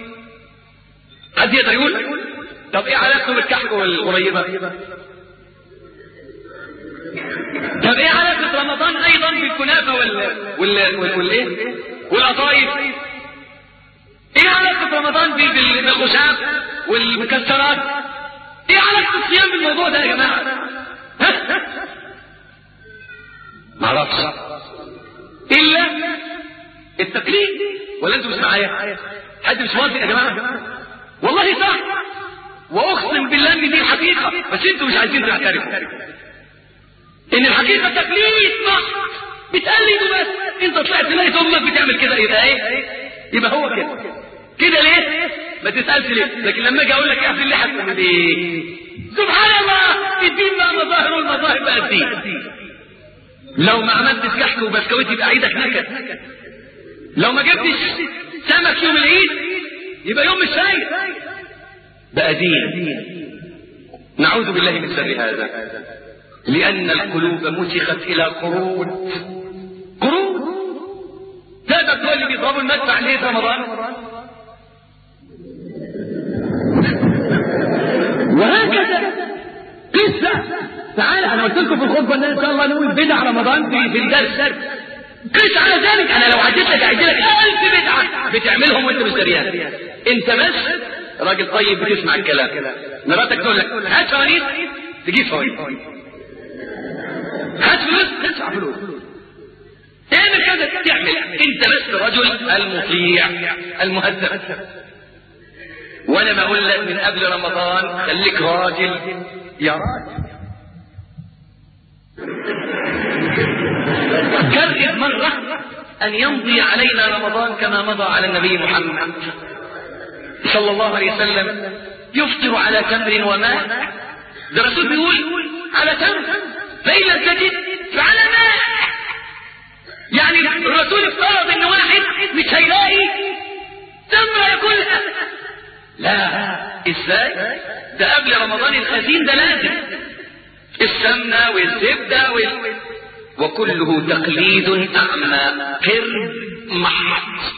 حد يقدر يقول؟ طب إيه علاقته بالكحك والقريبة؟ طب ايه علاقة رمضان ايضا بالكنافة وال وال والايه والقطايف؟ ايه علاقة رمضان بالخشاف والمكسرات؟ ايه علاقة الصيام بالموضوع ده يا جماعة؟ ما اعرفش الا التقليد. ولا انتوا مش معايا؟ حد مش موافق يا جماعة؟ والله صح، واقسم بالله ان دي الحقيقة، بس انتوا مش عايزين تعترفوا ان الحقيقة تقليد صح، بتقلدوا بس. انت طلعت لقيت امك بتعمل كده، يبقى ايه؟ يبقى هو كده. كده ليه؟ ما تسألش ليه. لكن لما اجي اقول لك اعمل ليه هتعمل ايه؟ سبحان الله، الدين بقى مظاهر والمظاهر بقى الدين. لو ما عملتش كحك وبسكويت يبقى عيدك نكد. لو ما جبتش سمك يوم العيد يبقى يوم الشاي بقى دين. نعوذ بالله من شر هذا، لأن القلوب مسخت إلى قرود. قرود هذا الدول اللي بيضربوا المدفع ليه في رمضان، وهكذا قصة. تعال انا قلت لكم في الخطبه ان ان شاء الله نقول بدع رمضان في الدرس. قس على ذلك. انا لو عديت لك اعد لك ألف بدعه بتعملهم وانت مش دريان. انت بس راجل طيب بتسمع الكلام. مراتك تقول لك هات فوانيس تجيب فوانيس، هات فلوس تدفع فلوس، تعمل كذا تعمل. انت بس رجل المطيع المهذب. وانا ما اقول لك من قبل رمضان خليك راجل يا راجل. جرب مرة ان يمضي علينا رمضان كما مضى على النبي محمد صلى الله عليه وسلم، يفطر على تمر وماء. ده الرسول بيقول على تمر، فإن لم تجد فعلى ماء. يعني الرسول افترض ان واحد مش هيلاقي تمر ياكلها. لا، ازاي؟ ده قبل رمضان الخزين ده لازم السمنة والزبدة وال... وكله تقليد أعمى قرد محض.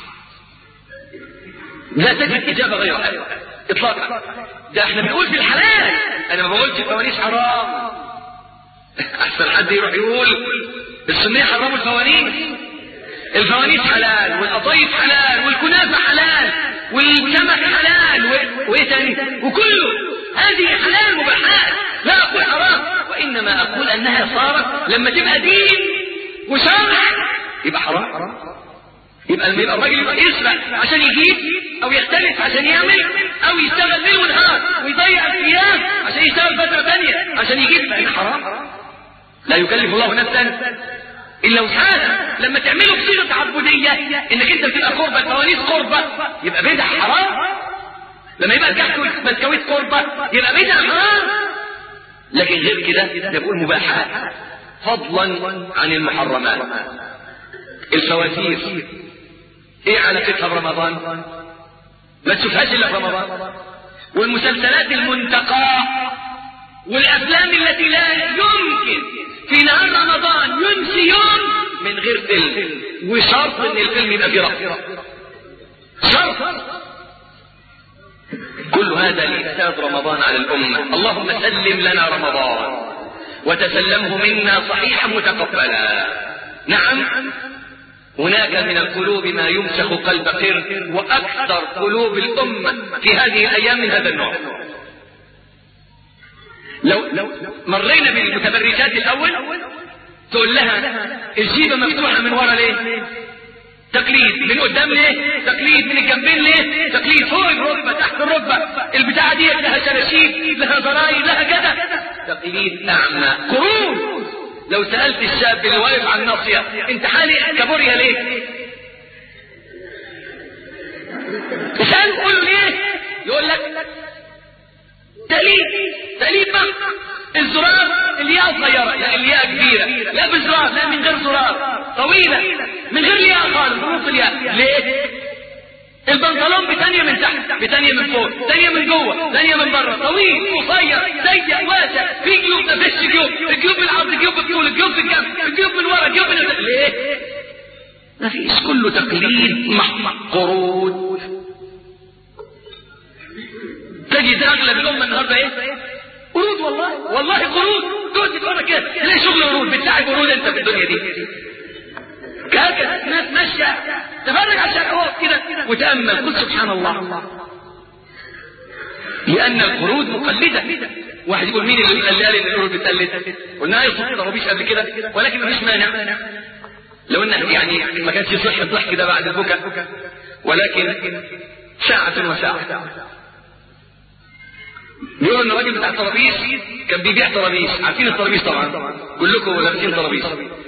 لا تجد إجابة غير هذا إطلاقا. ده احنا بنقول في الحلال، أنا ما بقولش الفوانيس حرام. أحسن حد يروح يقول السنية حرموا الفوانيس. الفوانيس حلال، والقطايف حلال، والكنافة حلال، والسمك حلال، و... وايه تاني؟ وكله هذه حلال مباحات. لا اقول حرام، وانما اقول انها صارت لما تبقى دين وشرع يبقى حرام. يبقى الراجل يبقى يسرق عشان يجيب، او يختلف عشان يعمل، او يشتغل ليل ونهار ويضيع الايام عشان يشتغل فتره ثانيه عشان يجيب، يبقى حرام. لا يكلف الله نفسا الا وسعها. لما تعمله بصيغه عبوديه انك انت بتبقى قربه، الفوانيس قربه، يبقى بدع حرام. لما يبقى الكحك والبسكويت قربه يبقى بدع حرام. لكن غير كده يقول مباحات، فضلا عن المحرمات. الفواتير ايه علاقتها برمضان؟ ما تشوفهاش الا في رمضان. والمسلسلات المنتقاه والافلام التي لا يمكن في نهار رمضان يمشي يوم من غير فيلم، وشرط ان الفيلم يبقى فيه رقص، شرط. كل هذا لإفساد رمضان على الأمة. اللهم سلم لنا رمضان وتسلمه منا صحيحا متقبلا. نعم، هناك من القلوب ما يمسخ قلب قرد، وأكثر قلوب الأمة في هذه الأيام من هذا النوع. لو مرينا بالمتبرجات الأول تقول لها الجيبة مفتوحة من ورا ليه؟ تقليد. من قدام ليه؟ تقليد. من الجنبين ليه؟ تقليد. فوق الركبة، تحت الركبة، البتاعة دي لها شراشيب، لها زراير، لها كذا. تقليد أعمى قرون. لو سألت الشاب اللي واقف على الناصية انت حالق كابوريا ليه؟ تسأل قول له ليه؟ يقول لك تقليد. تقليد بقى. الزرار الياء صغيرة، لا الياء كبيرة، لا بزرار، لا من غير زرار، طويلة من غير ياء خالص، بنص الياء. ليه؟ البنطلون بثانية من تحت، بثانية من فوق، ثانية من جوه، ثانية من بره، طويل، قصير، ضيق، واسع، في جيوب، ما فيش جيوب، الجيوب بالعرض، الجيوب بالطول، الجيوب بالجنب، الجيوب من ورا، الجيوب من الجنب. ليه؟ ما فيش، كله تقليد محض قرود. تجد اغلب الامه النهارده ايه؟ قرود. والله والله قرود. تقعد تتفرج كده تلاقي شغل ورود، بتلاعب ورود انت في الدنيا دي. كاكا ناس ماشيه تفرج على الشهوات كده وتامل، قل سبحان الله. لان القرود مقلده. واحد يقول مين اللي قال لي ان القرود بتقلد؟ قلنا يصح الطرابيش قبل كده، ولكن مفيش مانع لو ان يعني ما كانش يصح الضحك ده بعد البكاء، ولكن ساعة وساعة. بيقولوا ان الراجل بتاع الطرابيش كان بيبيع طرابيش. عارفين الطرابيش طبعا، كلكم لابسين طرابيش.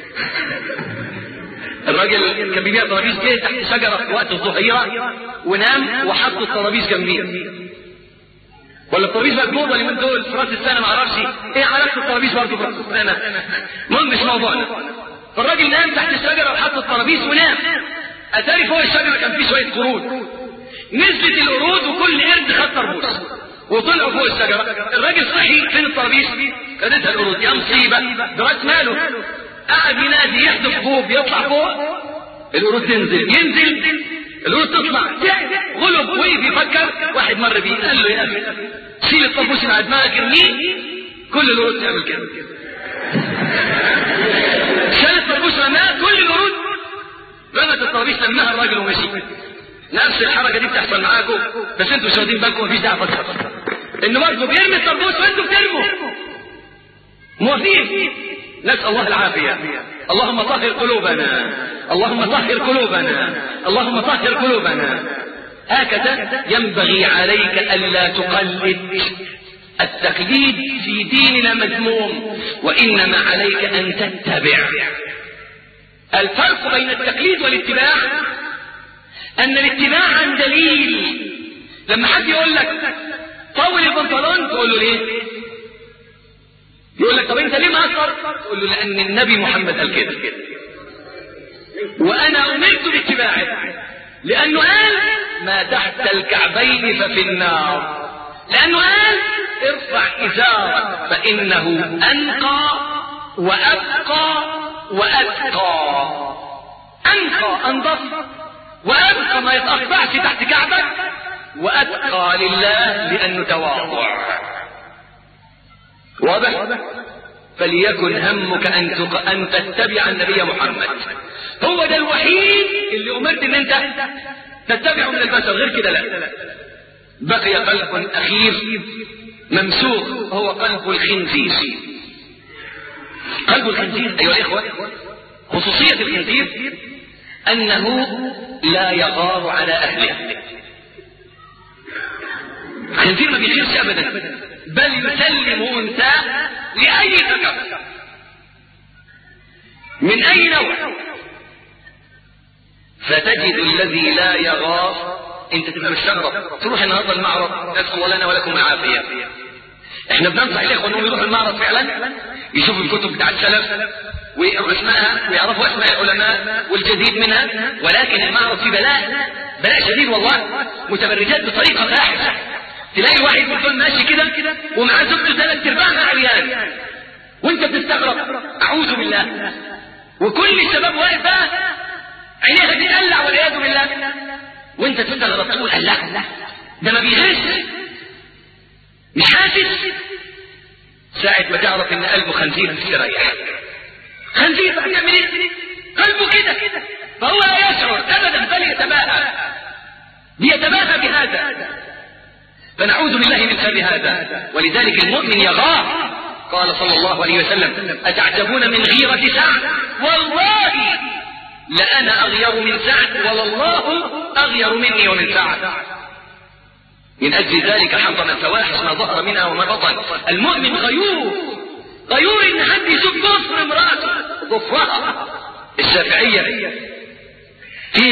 الراجل كان بيبيع طرابيش، جه تحت شجره في وقت الظهيره ونام وحط الطرابيش جنبيه. ولا الطرابيش بقى جوه اليومين دول في راس السنه، ما اعرفش ايه علاقه الطرابيش برضه في راس السنه، المهم مش موضوعنا. فالراجل نام تحت الشجره وحط الطرابيش ونام. اتاري فوق الشجره كان فيه شويه قرود. نزلت القرود وكل قرد خد طربوش وطلعوا فوق الشجره. الراجل صحي، فين الطرابيش؟ خدتها القرود. يا مصيبه، ده راس ماله. قاعد ينادي يحدف فوق، يطلع فوق القرود تنزل، ينزل القرود تطلع، غلب وقف يفكر. واحد مر بيه قال له يا اخي شيل الطربوش من على دماغك ارميه. كل القرود تعمل كده. شال الطربوش رماه، كل القرود رمت الطرابيش لمها الراجل ومشي. نفس الحركه دي بتحصل معاكم، بس انتوا مش واخدين بالكم، مفيش داعي افكر انه برضه بيرمي الطربوش وانتوا بترموا. موافقين؟ نسال الله العافيه. اللهم طهر قلوبنا، اللهم طهر قلوبنا، اللهم طهر قلوبنا. هكذا ينبغي عليك الا تقلد. التقليد في ديننا مذموم، وانما عليك ان تتبع. الفرق بين التقليد والاتباع ان الاتباع عن دليل. لما حد يقول لك طول البنطلون تقول له ليه؟ يقول لك طب انت ليه ما اقصر؟ تقول له لان النبي محمد قال كده، وانا امرت باتباعه لانه قال ما تحت الكعبين ففي النار، لانه قال ارفع ازارك فانه انقى وابقى واتقى. انقى انضف، وابقى ما يتقطعش تحت كعبك، واتقى لله لانه تواضع. واضح؟ فليكن همك ان ان تتبع النبي محمد. هو ده الوحيد اللي امرت ان انت تتبعه من البشر، غير كده لا. بقي قلب اخير ممسوخ، هو قلب الخنزير. قلب الخنزير ايها الاخوه، خصوصيه الخنزير انه لا يغار على اهله. الخنزير ما بيغيرش ابدا، بل يسلم انثى لاي ذكر من اي نوع. فتجد الذي لا يغار، انت تبقى مستغرب تروح النهارده المعرض، نسال الله لنا ولكم العافيه. احنا بننصح الاخوه انهم يروحوا المعرض فعلا، يشوفوا الكتب بتاع السلف ويقروا اسمائها ويعرفوا اسماء العلماء والجديد منها. ولكن المعرض فيه بلاء، بلاء شديد والله، متبرجات بطريقه فاحشه. تلاقي واحد من دول ماشي كده ومعاه زوجته ثلاث ارباعها عريان، وانت بتستغرب، اعوذ بالله. وكل الشباب واقف بقى عينيها بتقلع والعياذ بالله، وانت تستغرب تقول لا ده ما بيغش، مش حاسس. ساعة ما تعرف ان قلبه خنزير تستريح. خنزير بقى يعمل ايه؟ قلبه كده، فهو لا يشعر ابدا بل يتباهى، بيتباهى بهذا. فنعوذ بالله من شر هذا. ولذلك المؤمن يغار. قال صلى الله عليه وسلم أتعجبون من غيرة سعد؟ والله لأنا أغير من سعد، والله أغير مني ومن سعد. من أجل ذلك حرم الفواحش ما ظهر منها وما بطن. المؤمن غيور، غيور إن حد يشوف ظفر امرأته، ظفرها. الشافعية في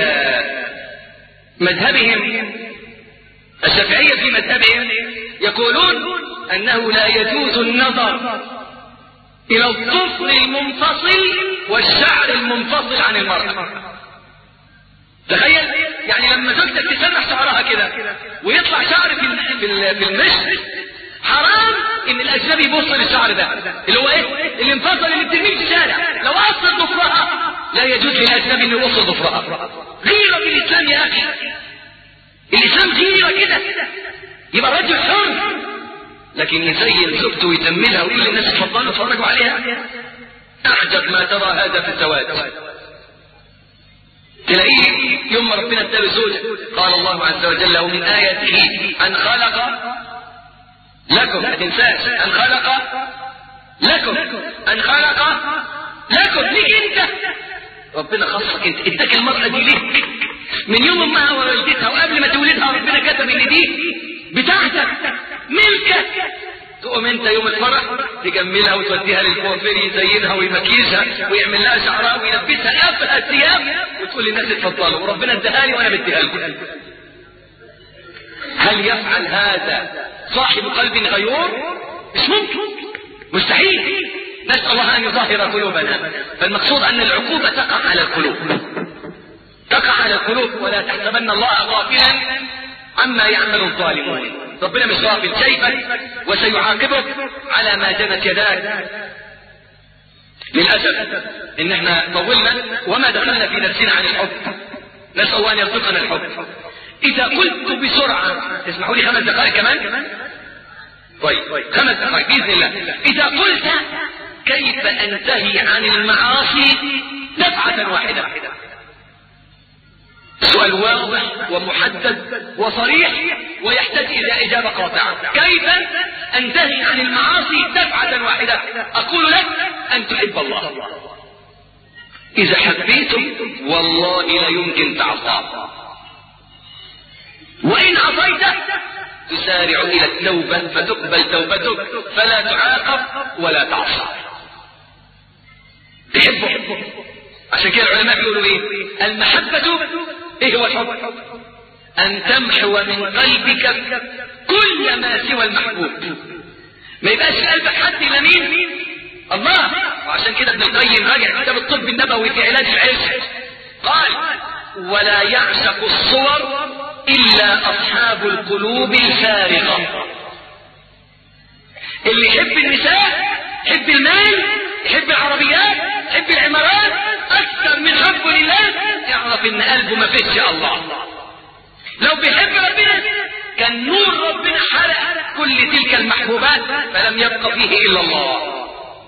مذهبهم، الشافعية في مذهبهم يقولون أنه لا يجوز النظر إلى الظفر المنفصل والشعر المنفصل عن المرأة. تخيل يعني لما زوجتك تسرح شعرها كده ويطلع شعر في في المشط، حرام ان الاجنبي يبص للشعر ده اللي هو ايه اللي انفصل، اللي بترميه في الشارع. لو اصل ظفرها لا يجوز للاجنبي انه يبص ظفرها. غيره في الاسلام يا اخي، الاسلام غيره كده. يبقى الرجل حر، لكن يزين زوجته ويجملها ويقول للناس اتفضلوا اتفرجوا عليها. اعجب ما ترى هذا في الزواج. تلاقيه يوم ربنا اداله زوجة قال الله عز وجل ومن آياته أن خلق لكم، ما تنساش أن خلق لكم، أن خلق لكم ليك انت. ربنا خصك انت، اداك المرأة دي ليك من يوم امها ووالدتها، وقبل ما تولدها ربنا كتب ان دي بتاعتك ملكك. تقوم انت يوم الفرح تجملها وتوديها للكوافير يزينها ويمكيزها ويعمل لها شعرها ويلبسها ابهى الثياب وتقول للناس اتفضلوا وربنا اداها لي وانا بديها لكم. هل يفعل هذا صاحب قلب غيور؟ مش ممكن، مستحيل. نسأل الله ان يطهر قلوبنا. فالمقصود ان العقوبة تقع على القلوب، تقع على القلوب. ولا تحسبن الله غافلا عما يعمل الظالمون. ربنا مش غافل، شايفك وسيعاقبك على ما جنت يداك. للأسف ان احنا طولنا وما دخلنا في درسنا عن الحب. نسأل الله ان يرزقنا الحب. اذا قلت بسرعة، تسمحوا لي خمس دقائق كمان؟ طيب خمس دقائق بإذن الله. اذا قلت كيف انتهي عن المعاصي دفعة واحدة، سؤال واضح ومحدد وصريح ويحتاج الى اجابة قاطعة. كيف انتهي عن المعاصي دفعة واحدة؟ اقول لك ان تحب الله. اذا حبيته والله لا يمكن تعصاه، وان عصيته تسارع الى التوبة فتقبل توبتك فلا تعاقب ولا تعصى. تحبه. عشان كده العلماء بيقولوا ايه؟ المحبة ايه هو الحب؟ ان تمحو من قلبك كل ما سوى المحبوب. ما يبقاش في قلبك حد الا مين؟ الله. وعشان كده ابن القيم راجع كتاب الطب النبوي في علاج العشق قال ولا يعشق الصور الا اصحاب القلوب الفارغة. اللي يحب النساء، يحب المال، يحب العربيات، يحب العمارات اكثر من حبه لله، يعرف ان قلبه ما فيش الله. لو بيحب ربنا كان نور ربنا حرق كل تلك المحبوبات فلم يبق فيه الا الله.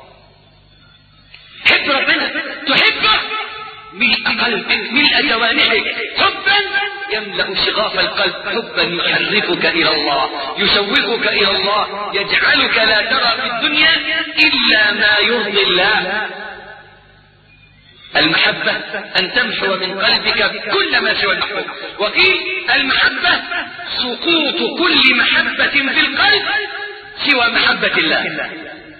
حب ربنا، تحبه ملء قلبك ملء جوانحك حبا يملأ شغاف القلب، حبا يحركك الى الله، يشوقك الى الله، يجعلك لا ترى في الدنيا الا ما يرضي الله. المحبة ان تمحو من قلبك كل ما سوى المحبوب. وقيل المحبة سقوط كل محبة في القلب سوى محبة الله.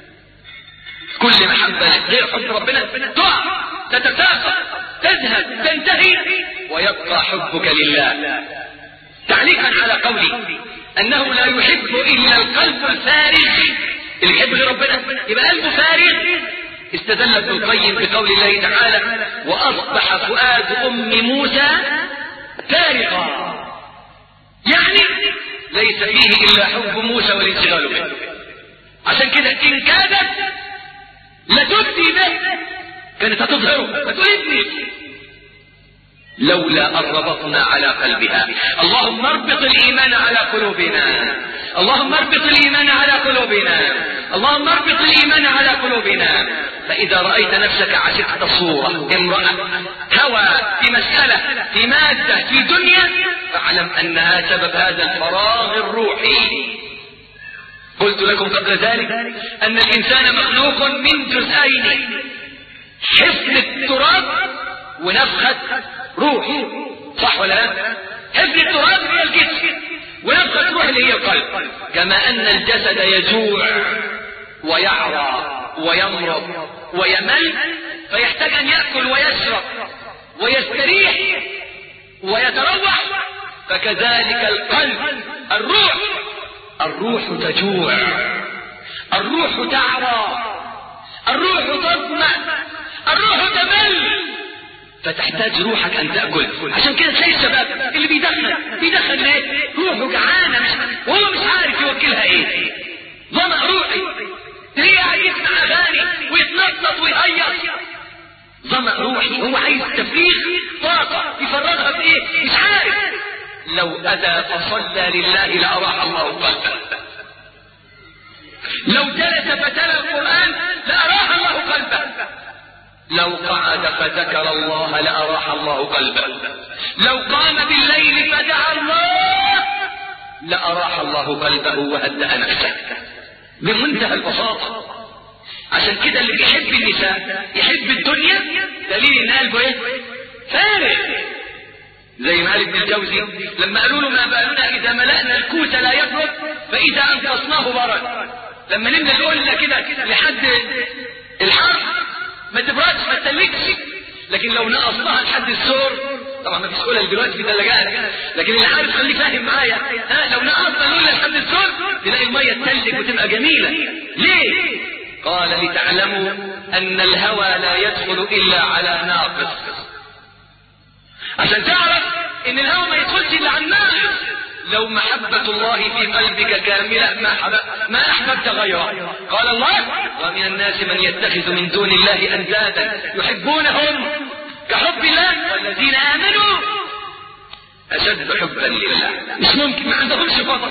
كل محبة غير حب ربنا تقع، تتساقط، تذهب، تنتهي، ويبقى حبك لله. تعليقا على قولي انه لا يحب الا القلب الفارغ، اللي يحب غير ربنا يبقى قلبه فارغ، استدل ابن القيم بقول الله تعالى واصبح فؤاد ام موسى فارغا، يعني ليس فيه الا حب موسى والانشغال به. عشان كده ان كادت لتبدي به كانت هتظهره فتقول ابني، لولا ان ربطنا على قلبها. اللهم اربط الايمان على قلوبنا، اللهم اربط الايمان على قلوبنا، اللهم اربط الايمان على قلوبنا. فاذا رايت نفسك عشقت صورة امرأة هوى في مسألة في مادة في دنيا فاعلم انها سبب هذا الفراغ الروحي. قلت لكم قبل ذلك ان الانسان مخلوق من جزئين، حفظ التراب ونفخة روح، صح ولا لا؟ حفظ التراب هي الجسم ونفخة روح اللي هي القلب. كما ان الجسد يجوع ويعرى ويمرض ويمل فيحتاج ان يأكل ويشرب ويستريح ويتروح، فكذلك القلب الروح الروح تجوع، الروح تعرى، الروح تظمأ، الروح تمل، فتحتاج روحك ان تأكل. عشان كده تلاقي الشباب اللي بيدخن بيدخن ليه؟ روحه جعانة وهو مش عارف يوكلها ايه. ظمأ روحي، تلاقيه قاعد يسمع اغاني ويتنطط ويهيص. ظمأ روحي، هو عايز تفريغ طاقة يفرغها في ايه؟ مش عارف. لو أدى فصلى لله لأراح الله قلبه. لو جلس فتلا القرآن لأراح الله قلبه، لو قعد فذكر الله لأراح الله قلبه، لو قام بالليل فدعا الله لأراح الله قلبه وهدأ نفسه، بمنتهى البساطة. عشان كده اللي بيحب النساء يحب الدنيا، دليل ان قلبه ايه؟ فارغ. زي ما قال ابن الجوزي لما قالوا له ما بالنا اذا ملأنا الكوس لا يبرد فاذا انقصناه برد. لما نملى القله كده لحد الحر ما تبردش ما تسلكش، لكن لو نقصناها لحد الزور، طبعا ما فيش قله دلوقتي في ثلاجات، لكن اللي عارف خليه فاهم معايا، ها لو نقصنا القله لحد الزور تلاقي الميه تتلج وتبقى جميله. ليه؟ قال لتعلموا ان الهوى لا يدخل الا على ناقص، عشان تعرف ان الهوى ما يدخلش الا على الناقص. لو محبة الله في قلبك كاملة ما, حب... ما احببت غيره. قال الله ومن الناس من يتخذ من دون الله اندادا يحبونهم كحب الله والذين امنوا اشد حبا لله. مش ممكن، ما عندهمش فضل،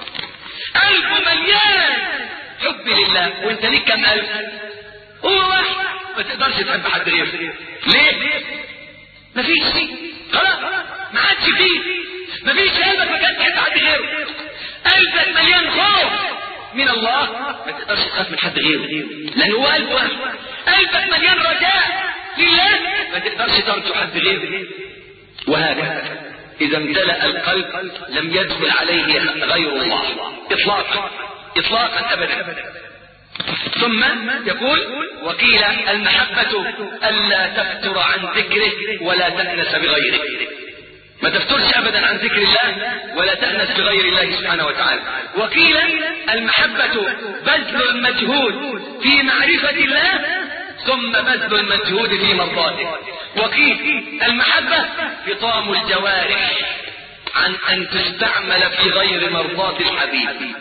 قلبه مليان حب لله، وانت ليك كم قلب؟ هو واحد، ما تقدرش تحب حد غيره. ليه؟ مفيش فيه، خلاص ما عادش فيه، مفيش قلبك ما كانش تحب حد غيره. قلبك مليان خوف من الله، ما تقدرش تخاف من حد غيره لانه هو قلب واحد. قلبك مليان رجاء لله، ما تقدرش ترجو حد غيره. وهكذا اذا امتلأ القلب لم يدخل عليه غير الله اطلاقا اطلاقا ابدا. ثم يقول وقيل المحبة ألا تفتر عن ذكره ولا تأنس بغيره، ما تفترش أبدا عن ذكر الله ولا تأنس بغير الله سبحانه وتعالى. وقيل المحبة بذل المجهود في معرفة الله ثم بذل المجهود في مرضاته. وقيل المحبة فطام الجوارح عن أن تستعمل في غير مرضاة الحبيب.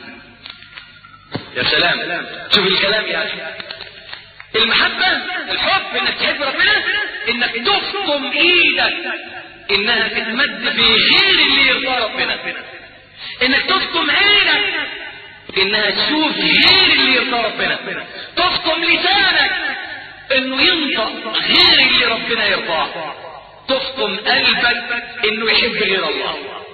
يا سلام، شوف الكلام يا أخي. المحبة الحب انك تحب ربنا انك تفطم ايدك انها تتمد في غير اللي يرضى ربنا، انك تفطم عينك انها تشوف غير اللي يرضى ربنا، تفطم لسانك انه ينطق غير اللي ربنا يرضاه، تفطم قلبك انه يحب غير الله.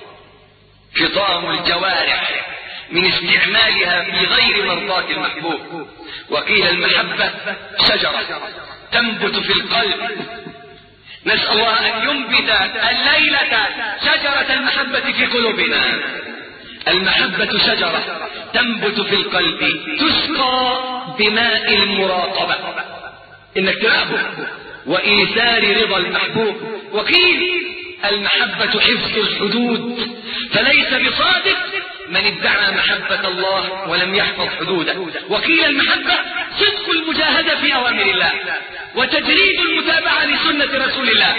فطام الجوارح من استعمالها في غير مرضاة المحبوب. وقيل المحبة شجرة تنبت في القلب، نسأل الله أن ينبت الليلة شجرة المحبة في قلوبنا. المحبة شجرة تنبت في القلب تسقى بماء المراقبة، إنك تراقبه وإيثار رضا المحبوب. وقيل المحبة حفظ الحدود، فليس بصادق من ادعى محبة الله ولم يحفظ حدوده. وقيل المحبة صدق المجاهدة في أوامر الله وتجريد المتابعة لسنة رسول الله.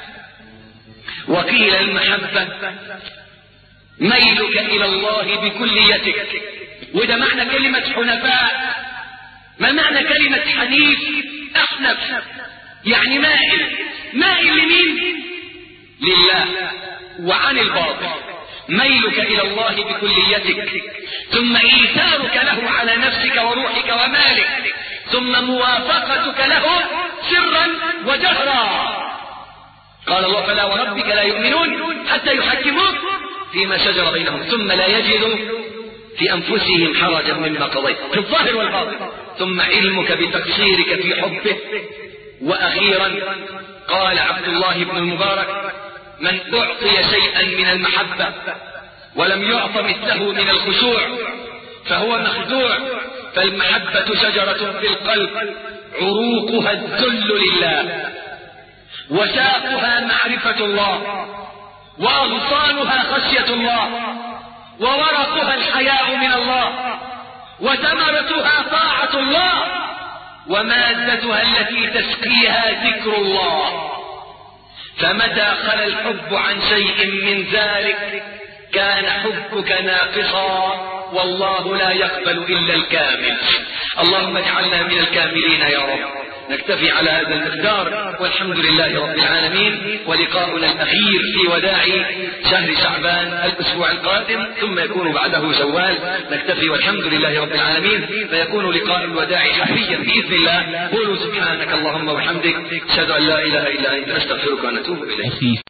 وقيل المحبة ميلك إلى الله بكليتك، وده معنى كلمة حنفاء. ما معنى كلمة حنيف؟ أحنف يعني مائل. مائل لمين؟ لله وعن الباطل. ميلك إلى الله بكليتك، ثم إيثارك له على نفسك وروحك ومالك، ثم موافقتك له سرا وجهرا. قال الله فلا وربك لا يؤمنون حتى يحكموك فيما شجر بينهم ثم لا يجدوا في أنفسهم حرجا مما قضيت في الظاهر والباطن، ثم علمك بتقصيرك في حبه. وأخيرا قال عبد الله بن المبارك من أعطي شيئا من المحبة ولم يعط مثله من الخشوع فهو مخدوع. فالمحبة شجرة في القلب عروقها الذل لله، وساقها معرفة الله، وأغصانها خشية الله، وورقها الحياء من الله، وثمرتها طاعة الله، ومادتها التي تسقيها ذكر الله. فمتى خلا الحب عن شيء من ذلك كان حبك ناقصا، والله لا يقبل إلا الكامل. اللهم اجعلنا من الكاملين يا رب. نكتفي على هذا المقدار، والحمد لله رب العالمين. ولقاؤنا الأخير في وداع شهر شعبان الأسبوع القادم، ثم يكون بعده شوال. نكتفي والحمد لله رب العالمين، فيكون لقاء الوداع حفيا بإذن الله. قولوا سبحانك اللهم وبحمدك، أشهد أن لا إله إلا أنت، نستغفرك ونتوب إليك.